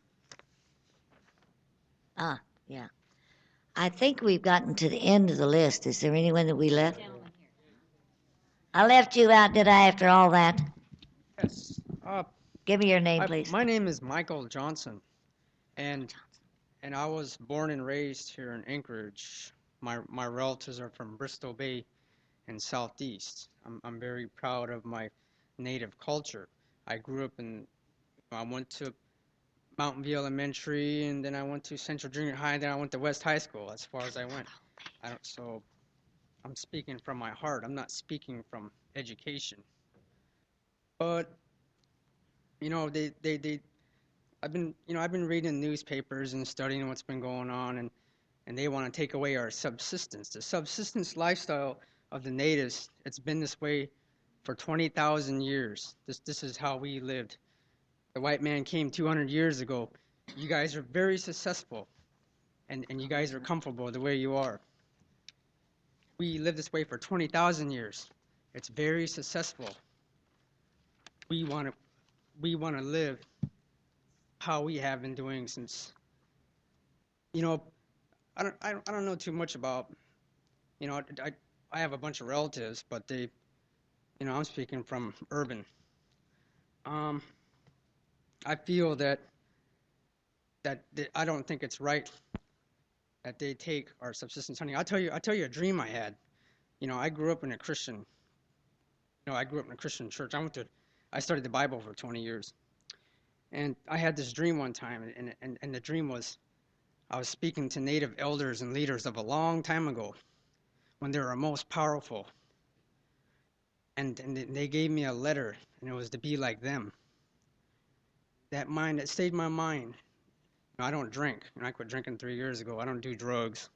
Yeah. I think we've gotten to the end of the list. Is there anyone that we left? I left you out, did I, after all that? Yes. Give me your name, please. My name is Michael Johnson, and I was born and raised here in Anchorage. My relatives are from Bristol Bay and Southeast. I'm very proud of my native culture. I grew up I went to Mountain View Elementary, and then I went to Central Junior High, then I went to West High School, as far as I went. So I'm speaking from my heart. I'm not speaking from education. But, I've been reading newspapers and studying what's been going on, and they want to take away our subsistence. The subsistence lifestyle of the natives, it's been this way for 20,000 years. This is how we lived. The white man came 200 years ago. You guys are very successful, and you guys are comfortable the way you are. We lived this way for 20,000 years. It's very successful. We want to live how we have been doing since. I don't know too much about. I have a bunch of relatives, but they, I'm speaking from urban. I feel that I don't think it's right that they take our subsistence hunting. I'll tell you a dream I had. I grew up in a Christian. I grew up in a Christian church. I studied the Bible for 20 years, and I had this dream one time, and the dream was, I was speaking to native elders and leaders of a long time ago, when they were most powerful, and they gave me a letter, and it was to be like them. That stayed in my mind. I don't drink. I quit drinking 3 years ago. I don't do drugs.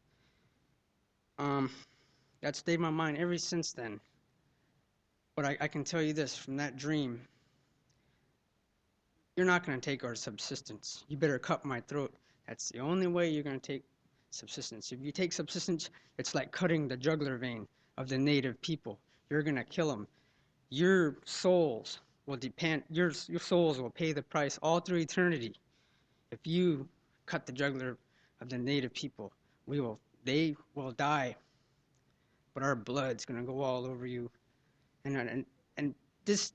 That stayed in my mind ever since then. But I can tell you this, from that dream, you're not going to take our subsistence. You better cut my throat. That's the only way you're going to take subsistence. If you take subsistence, it's like cutting the jugular vein of the native people. You're going to kill them. Your souls will depend. Your souls will pay the price all through eternity. If you cut the jugular of the native people, they will die. But our blood's going to go all over you. And this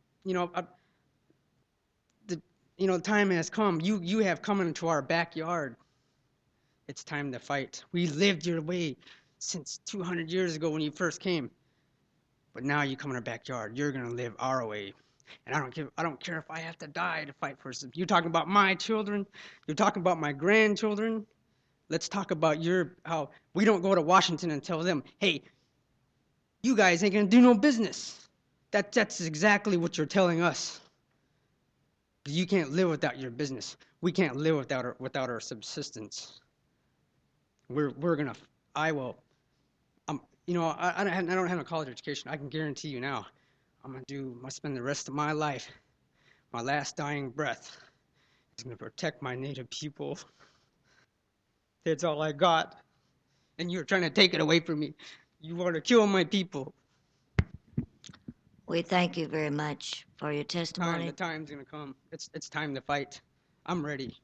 the time has come. You have come into our backyard. It's time to fight. We lived your way since 200 years ago when you first came. But now you come in our backyard. You're going to live our way. And I don't care if I have to die to fight for some. You're talking about my children. You're talking about my grandchildren. Let's talk about how we don't go to Washington and tell them, hey, you guys ain't going to do no business. That's exactly what you're telling us. You can't live without your business. We can't live without our subsistence. I don't have a college education. I can guarantee you now, I'm gonna spend the rest of my life, my last dying breath, is gonna protect my native people. That's all I got, and you're trying to take it away from me. You want to kill my people. We thank you very much for your testimony. The time's gonna come. It's time to fight. I'm ready.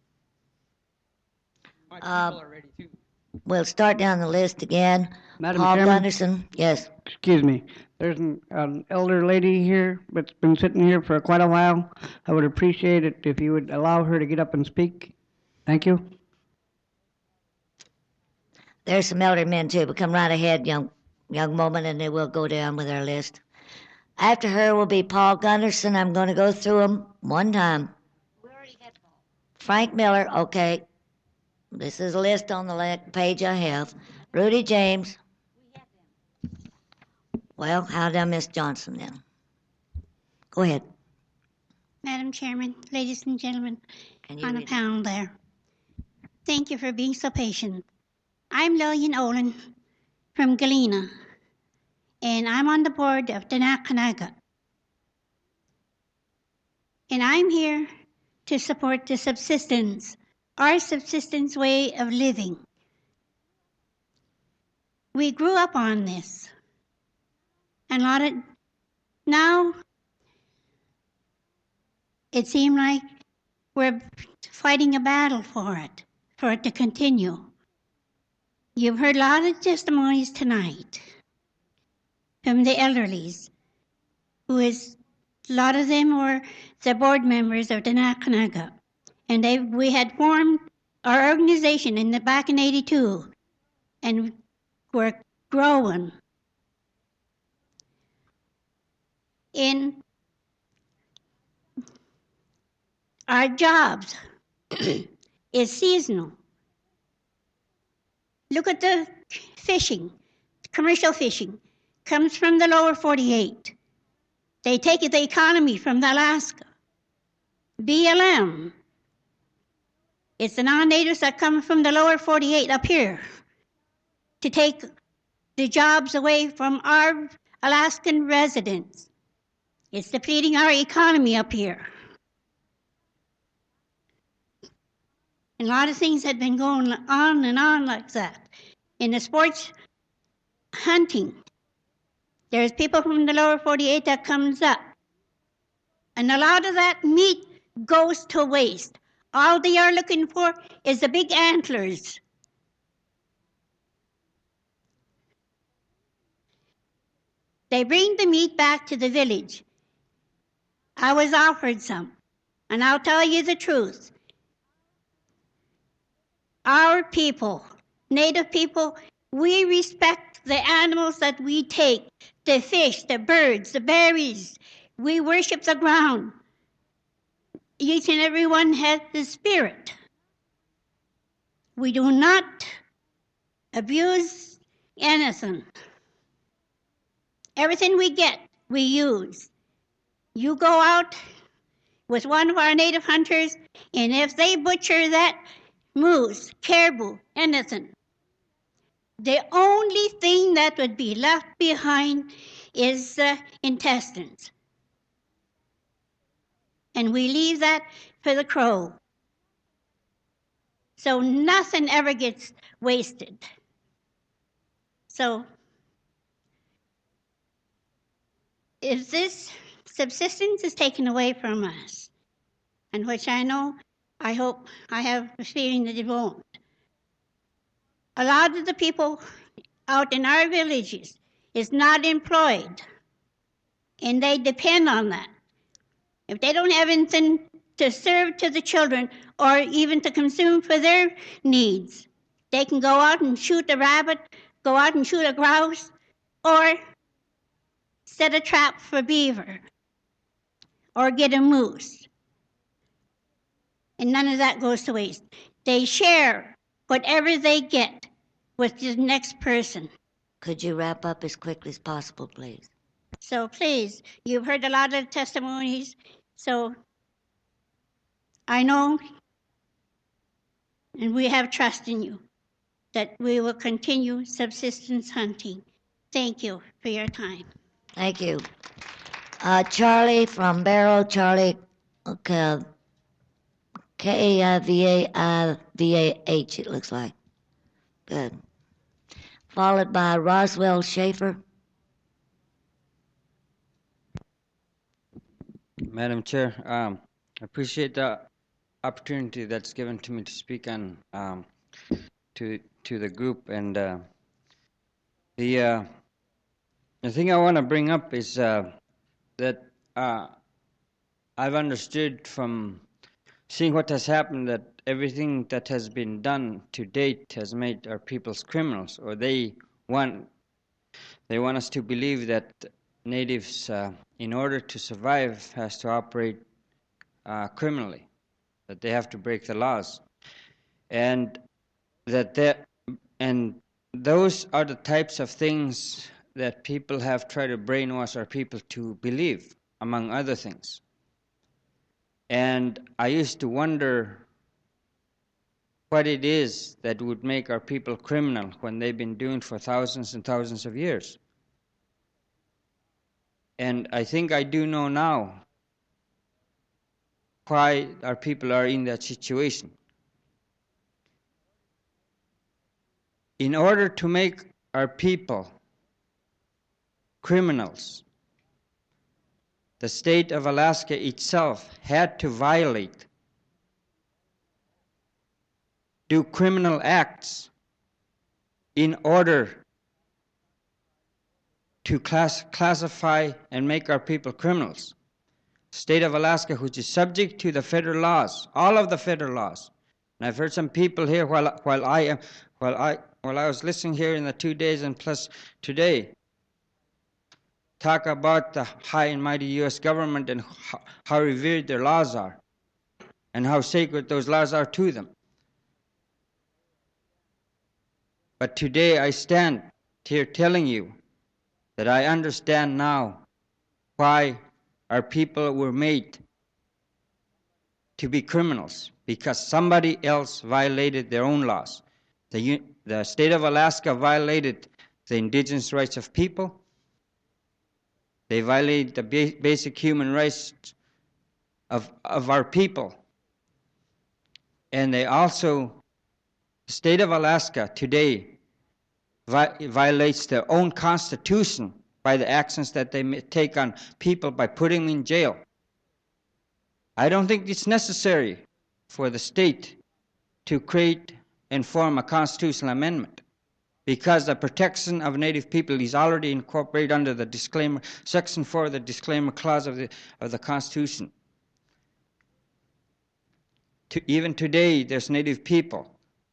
My people are ready too. We'll start down the list again. Madam Paul Chairman? Gunderson, yes. Excuse me. There's an elder lady here that's been sitting here for quite a while. I would appreciate it if you would allow her to get up and speak. Thank you. There's some elder men too, but come right ahead, young woman, and then we'll go down with our list. After her will be Paul Gunderson. I'm going to go through them one time. Frank Miller, okay. This is a list on the page I have. Rudy James. Well, how did I miss Johnson then? Go ahead. Madam Chairman, ladies and gentlemen Can you on a read it? panel there, thank you for being so patient. I'm Lillian Olin from Galena, and I'm on the board of Danakanaga. And I'm here to support the subsistence, our subsistence way of living. We grew up on this. And now it seems like we're fighting a battle for it to continue. You've heard a lot of testimonies tonight from the elderlies, a lot of them were the board members of Danakanaga. And we had formed our organization back in '82, and we're growing. In our jobs is seasonal. Look at the fishing, commercial fishing, comes from the lower 48. They take the economy from Alaska. BLM, it's the non-natives that come from the lower 48 up here to take the jobs away from our Alaskan residents. It's depleting our economy up here. And a lot of things have been going on and on like that. In the sports hunting, there's people from the lower 48 that comes up. And a lot of that meat goes to waste. All they are looking for is the big antlers. They bring the meat back to the village. I was offered some, and I'll tell you the truth. Our people, Native people, we respect the animals that we take, the fish, the birds, the berries. We worship the ground. Each and every one has the spirit. We do not abuse anything. Everything we get, we use. You go out with one of our native hunters, and if they butcher that moose, caribou, anything, the only thing that would be left behind is the intestines. And we leave that for the crow. So nothing ever gets wasted. So if this subsistence is taken away from us, and which I hope, I have a feeling that it won't. A lot of the people out in our villages is not employed, and they depend on that. If they don't have anything to serve to the children or even to consume for their needs, they can go out and shoot a rabbit, go out and shoot a grouse, or set a trap for beaver, or get a moose. And none of that goes to waste. They share whatever they get with the next person. Could you wrap up as quickly as possible, please? So please, you've heard a lot of testimonies, so I know, and we have trust in you, that we will continue subsistence hunting. Thank you for your time. Thank you. Charlie from Barrow, Charlie, okay, K-A-I-V-A-I-V-A-H, it looks like. Good. Followed by Roswell Schaefer. Madam Chair, I appreciate the opportunity that's given to me to speak on to the group, and the thing I want to bring up is that I've understood from seeing what has happened that everything that has been done to date has made our peoples criminals, or they want us to believe that natives, in order to survive, has to operate criminally. that they have to break the laws, and those are the types of things that people have tried to brainwash our people to believe, among other things. And I used to wonder what it is that would make our people criminal when they've been doing it for thousands and thousands of years. And I think I do know now why our people are in that situation. In order to make our people criminals, the state of Alaska itself had to do criminal acts in order to classify and make our people criminals. State of Alaska, which is subject to the federal laws, all of the federal laws. And I've heard some people here while I was listening here in the 2 days and plus today, talk about the high and mighty U.S. government and how revered their laws are and how sacred those laws are to them. But today I stand here telling you that I understand now why our people were made to be criminals, because somebody else violated their own laws. The state of Alaska violated the indigenous rights of people. They violated the basic human rights of our people. And they also, the state of Alaska today violates their own constitution by the actions that they take on people by putting them in jail. I don't think it's necessary for the state to create and form a constitutional amendment, because the protection of Native people is already incorporated under the disclaimer, Section 4 of the disclaimer clause of the Constitution. Even today, there's Native people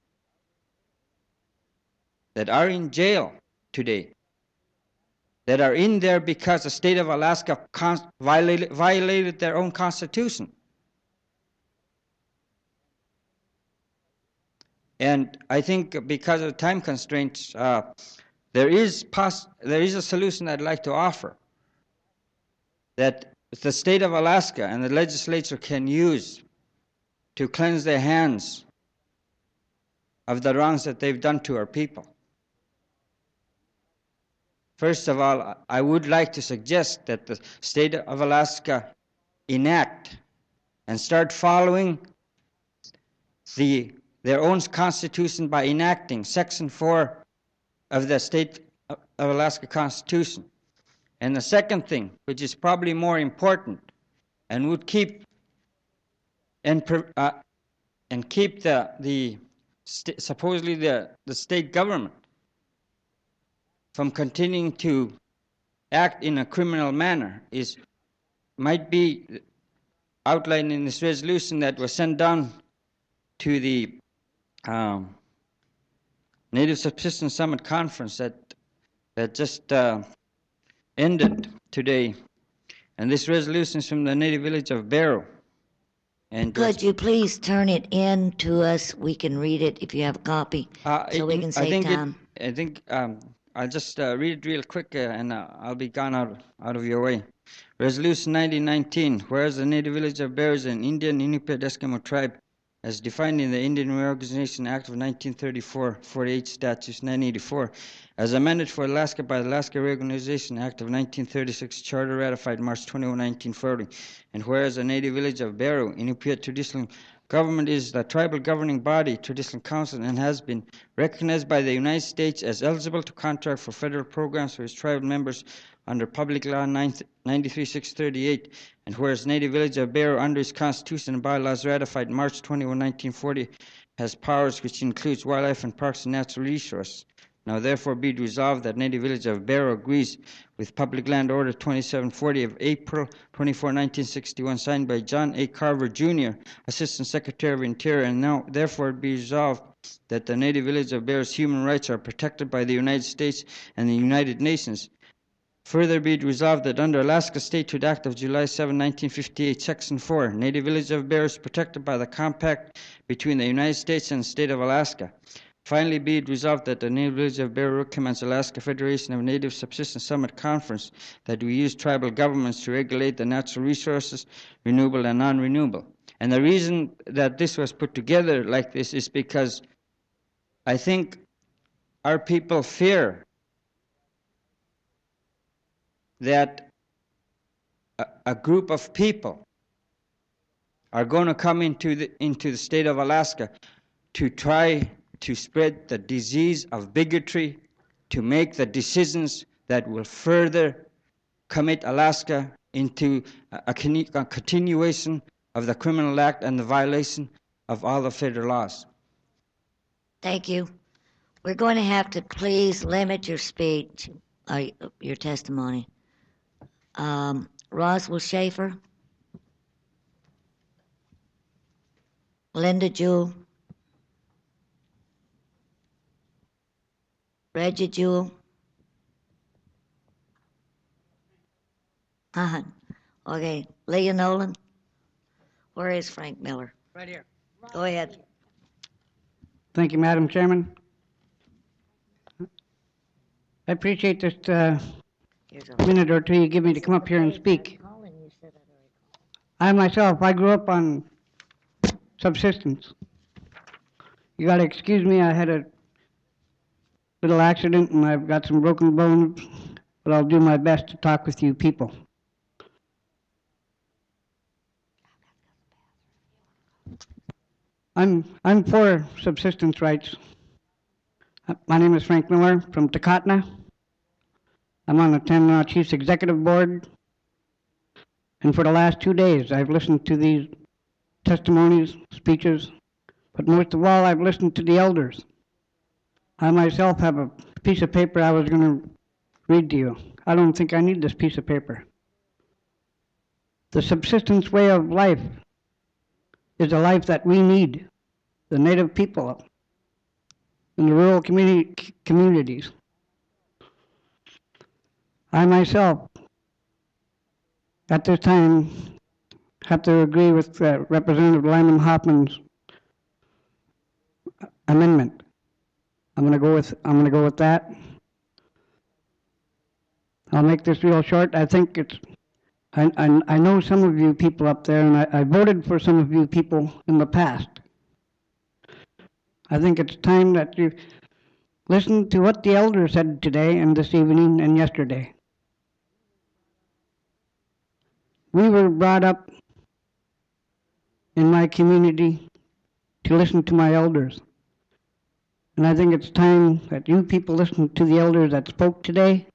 that are in jail today, that are in there because the state of Alaska violated their own constitution. And I think because of time constraints, there is a solution I'd like to offer that the state of Alaska and the legislature can use to cleanse their hands of the wrongs that they've done to our people. First of all, I would like to suggest that the state of Alaska enact and start following their own constitution by enacting Section 4 of the state of Alaska Constitution. And the second thing, which is probably more important, and would keep supposedly the state government from continuing to act in a criminal manner, might be outlined in this resolution that was sent down to the Native Subsistence Summit Conference that just ended today. And this resolution is from the native village of Barrow. And could you please turn it in to us? We can read it if you have a copy, so we can save time. I'll just read it real quick and I'll be gone out of your way. Resolution 1919, whereas the native village of Barrow is an Indian Inupiat Eskimo tribe as defined in the Indian Reorganization Act of 1934, 48 Statutes 984, as amended for Alaska by the Alaska Reorganization Act of 1936, Charter ratified March 21, 1940. And whereas the native village of Barrow, Inupiat traditional government is the tribal governing body, traditional council, and has been recognized by the United States as eligible to contract for federal programs for its tribal members under Public Law 93-638, and whereas native village of Barrow, under its constitution and bylaws ratified March 21, 1940, has powers which includes wildlife and parks and natural resources. Now therefore be it resolved that native village of Barrow agrees with Public Land Order 2740 of April 24, 1961, signed by John A. Carver, Jr., Assistant Secretary of Interior, and now therefore be resolved that the native village of Barrow's human rights are protected by the United States and the United Nations. Further be it resolved that under Alaska Statehood Act of July 7, 1958, Section 4, Native Village of Bear is protected by the compact between the United States and the state of Alaska. Finally, be it resolved that the Native Village of Bear recommends Alaska Federation of Native Subsistence Summit Conference that we use tribal governments to regulate the natural resources, renewable and non-renewable. And the reason that this was put together like this is because I think our people fear that a group of people are going to come into the state of Alaska to try to spread the disease of bigotry, to make the decisions that will further commit Alaska into a continuation of the criminal act and the violation of all the federal laws. Thank you. We're going to have to please limit your speech, your testimony. Roswell Schaefer, Linda Jewell, Reggie Jewell. Okay, Leah Nolan. Where is Frank Miller? Right here. Go ahead. Thank you, Madam Chairman. I appreciate this minute or two you give me to come up here and speak. I myself, I grew up on subsistence. You got to excuse me, I had a little accident and I've got some broken bones, but I'll do my best to talk with you people. I'm for subsistence rights. My name is Frank Miller from Takotna. I'm on the Tanana Chiefs Executive Board. And for the last 2 days, I've listened to these testimonies, speeches, but most of all, I've listened to the elders. I myself have a piece of paper I was going to read to you. I don't think I need this piece of paper. The subsistence way of life is a life that we need, the Native people in the rural communities. I myself, at this time, have to agree with Representative Lyman Hoffman's amendment. I'm going to go with that. I'll make this real short. I think it's. I know some of you people up there, and I voted for some of you people in the past. I think it's time that you listen to what the elders said today and this evening and yesterday. We were brought up in my community to listen to my elders. And I think it's time that you people listen to the elders that spoke today.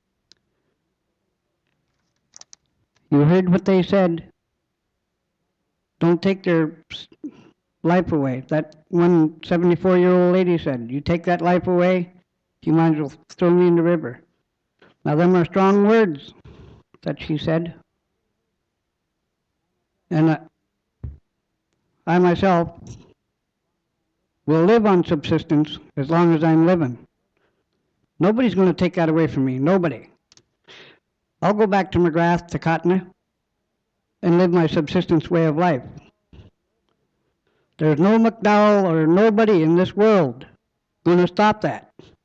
You heard what they said. Don't take their life away. That one 74-year-old lady said, you take that life away, you might as well throw me in the river. Now, them are strong words that she said. And I myself will live on subsistence as long as I'm living. Nobody's going to take that away from me. Nobody. I'll go back to McGrath, to Takotna, and live my subsistence way of life. There's no McDowell or nobody in this world going to stop that.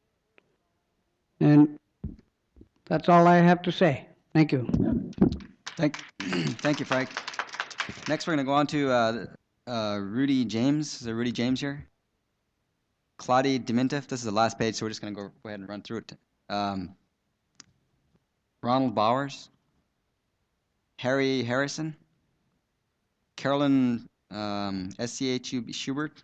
And that's all I have to say. Thank you. Thank you, Frank. Next, we're going to go on to Rudy James. Is there Rudy James here? Claudia Demintif. This is the last page, so we're just going to go ahead and run through it. Ronald Bowers. Harry Harrison. Carolyn S.C.H. Schubert.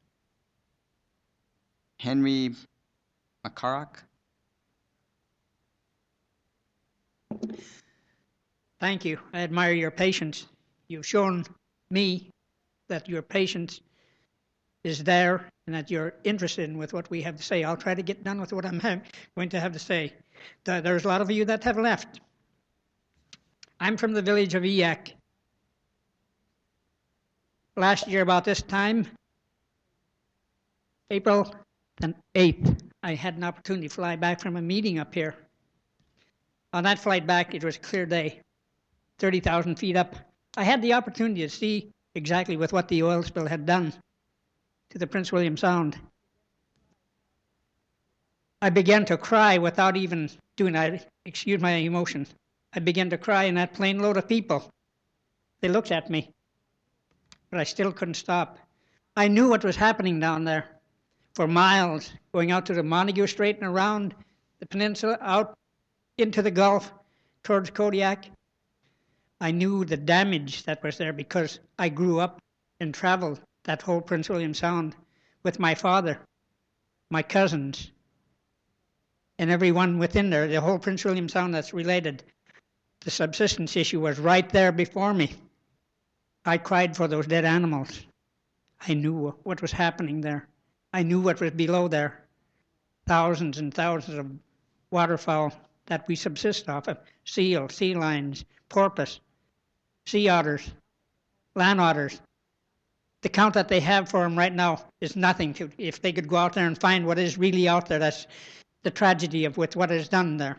Henry McCarrock. Thank you. I admire your patience. You've shown me that your patience is there and that you're interested in with what we have to say. I'll try to get done with what I'm going to have to say. There's a lot of you that have left. I'm from the village of Eyak. Last year about this time, April the 8th, I had an opportunity to fly back from a meeting up here. On that flight back, it was a clear day, 30,000 feet up. I had the opportunity to see exactly with what the oil spill had done to the Prince William Sound. I began to cry without even doing that. Excuse my emotion. I began to cry in that plane load of people. They looked at me, but I still couldn't stop. I knew what was happening down there for miles, going out to the Montague Strait and around the peninsula, out into the Gulf, towards Kodiak. I knew the damage that was there because I grew up and traveled that whole Prince William Sound with my father, my cousins, and everyone within there, the whole Prince William Sound that's related. The subsistence issue was right there before me. I cried for those dead animals. I knew what was happening there. I knew what was below there. Thousands and thousands of waterfowl that we subsist off of. Seal, sea lions, porpoise, sea otters, land otters. The count that they have for them right now is nothing. If they could go out there and find what is really out there, that's the tragedy of with what is done there.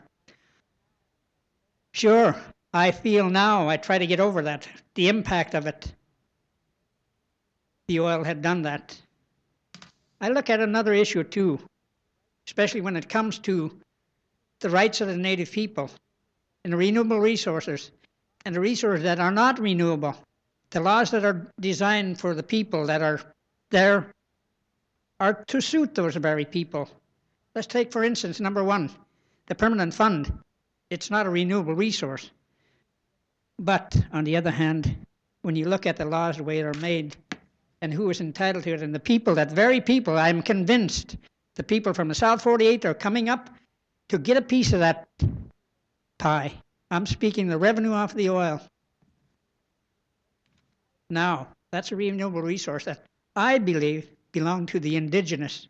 Sure, I feel now, I try to get over that, the impact of it. The oil had done that. I look at another issue too, especially when it comes to the rights of the native people and the renewable resources and the resources that are not renewable. The laws that are designed for the people that are there are to suit those very people. Let's take, for instance, number one, the permanent fund. It's not a renewable resource. But on the other hand, when you look at the laws the way they're made and who is entitled to it, and the people, that very people, I'm convinced, the people from the South 48 are coming up to get a piece of that pie. I'm speaking the revenue off the oil. Now, that's a renewable resource that I believe belong to the indigenous.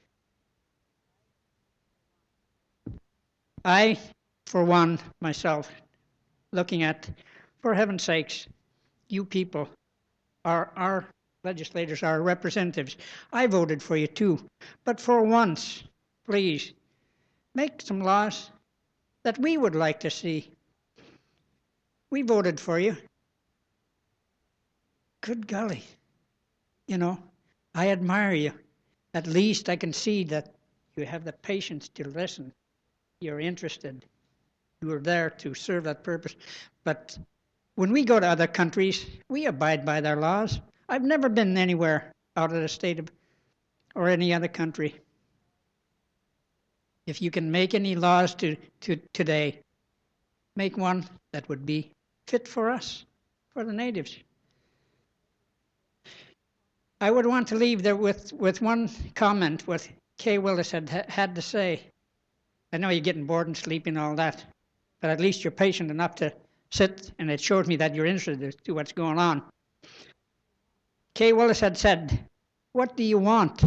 I, for one, myself, looking at, for heaven's sakes, you people are our legislators, our representatives. I voted for you too. But for once, please, make some laws that we would like to see. We voted for you. Good golly. You know, I admire you. At least I can see that you have the patience to listen. You're interested. You are there to serve that purpose. But when we go to other countries, we abide by their laws. I've never been anywhere out of the state of, or any other country. If you can make any laws to today, make one that would be fit for us, for the natives. I would want to leave there with one comment what Kay Willis had to say. I know you're getting bored and sleepy and all that, but at least you're patient enough to sit, and it shows me that you're interested to what's going on. Kay Willis had said, "What do you want?"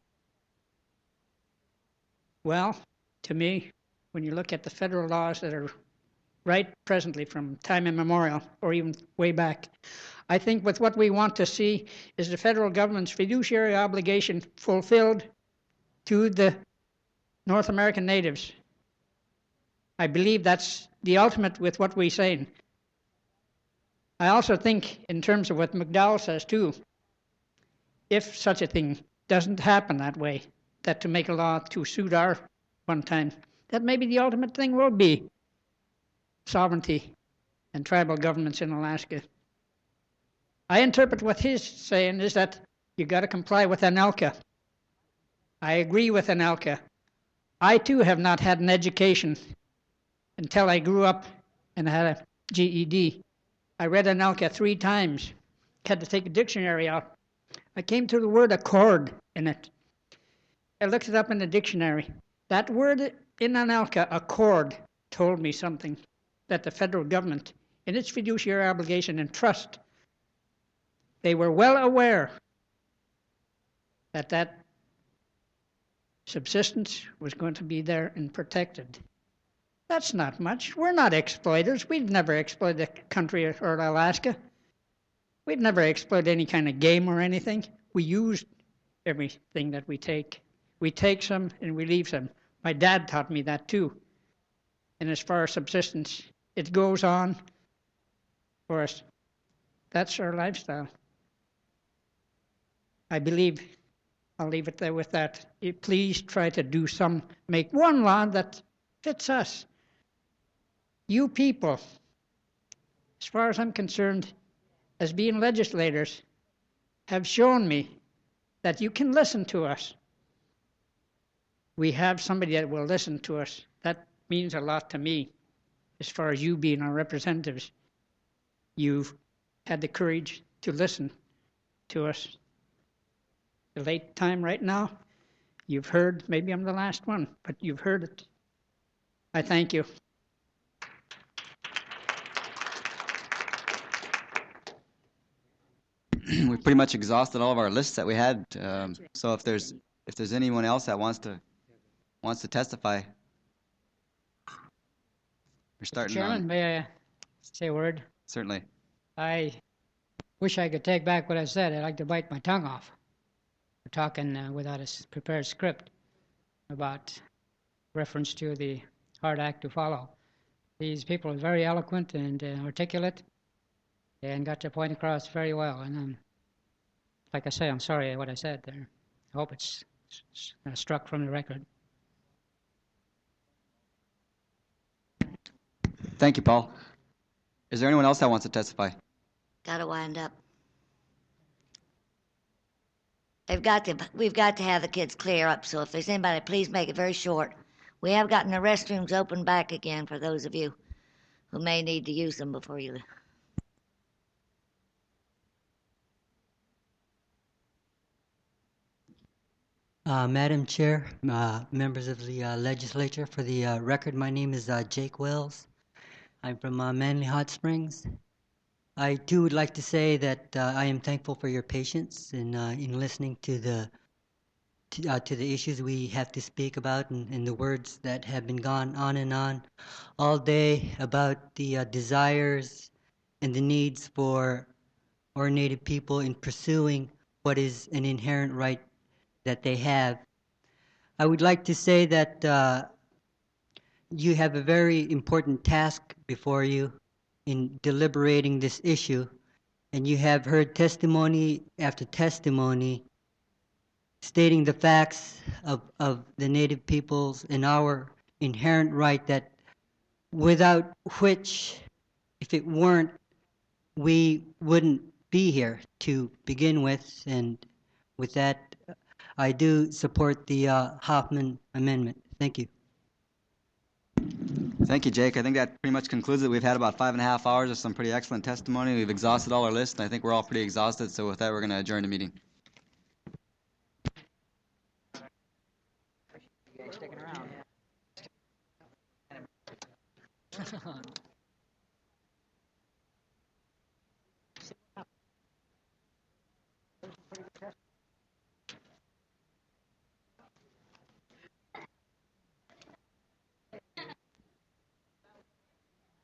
Well, to me, when you look at the federal laws that are right presently from time immemorial, or even way back, I think with what we want to see is the federal government's fiduciary obligation fulfilled to the North American natives. I believe that's the ultimate with what we're saying. I also think, in terms of what McDowell says too, if such a thing doesn't happen that way, that to make a law to suit our one time, that maybe the ultimate thing will be sovereignty and tribal governments in Alaska. I interpret what he's saying is that you got to comply with ANELCA. I agree with ANELCA. I too have not had an education until I grew up and had a GED. I read ANELCA 3 times, had to take a dictionary out. I came to the word accord in it. I looked it up in the dictionary. That word in ANELCA, accord, told me something, that the federal government, in its fiduciary obligation and trust, they were well aware that that subsistence was going to be there and protected. That's not much. We're not exploiters. We've never exploited a country or Alaska. We've never exploited any kind of game or anything. We use everything that we take. We take some and we leave some. My dad taught me that too. And as far as subsistence, it goes on for us. That's our lifestyle. I believe I'll leave it there with that. Please try to make one law that fits us. You people, as far as I'm concerned, as being legislators, have shown me that you can listen to us. We have somebody that will listen to us. That means a lot to me, as far as you being our representatives. You've had the courage to listen to us. The late time right now, you've heard, maybe I'm the last one, but you've heard it. I thank you. We pretty much exhausted all of our lists that we had. So if there's anyone else that wants to testify, we're starting. Chairman, may I say a word? Certainly. I wish I could take back what I said. I'd like to bite my tongue off for talking without a prepared script about reference to the hard act to follow. These people are very eloquent and articulate and got their point across very well. And like I say, I'm sorry what I said there. I hope it's struck from the record. Thank you, Paul. Is there anyone else that wants to testify? Gotta wind up. We've got to have the kids clear up, so if there's anybody, please make it very short. We have gotten the restrooms open back again for those of you who may need to use them before you leave. Madam Chair, members of the legislature, for the record, my name is Jake Wells. I'm from Manly Hot Springs. I too would like to say that I am thankful for your patience in listening to the issues we have to speak about and the words that have been gone on and on all day about the desires and the needs for our Native people in pursuing what is an inherent right that they have. I would like to say that you have a very important task before you in deliberating this issue, and you have heard testimony after testimony stating the facts of the Native peoples and our inherent right that without which, if it weren't, we wouldn't be here to begin with. And with that, I do support the Hoffman Amendment. Thank you. Thank you, Jake. I think that pretty much concludes it. We've had about 5.5 hours of some pretty excellent testimony. We've exhausted all our lists, and I think we're all pretty exhausted. So with that, we're going to adjourn the meeting.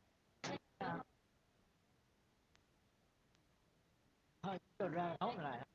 Go drive home tonight.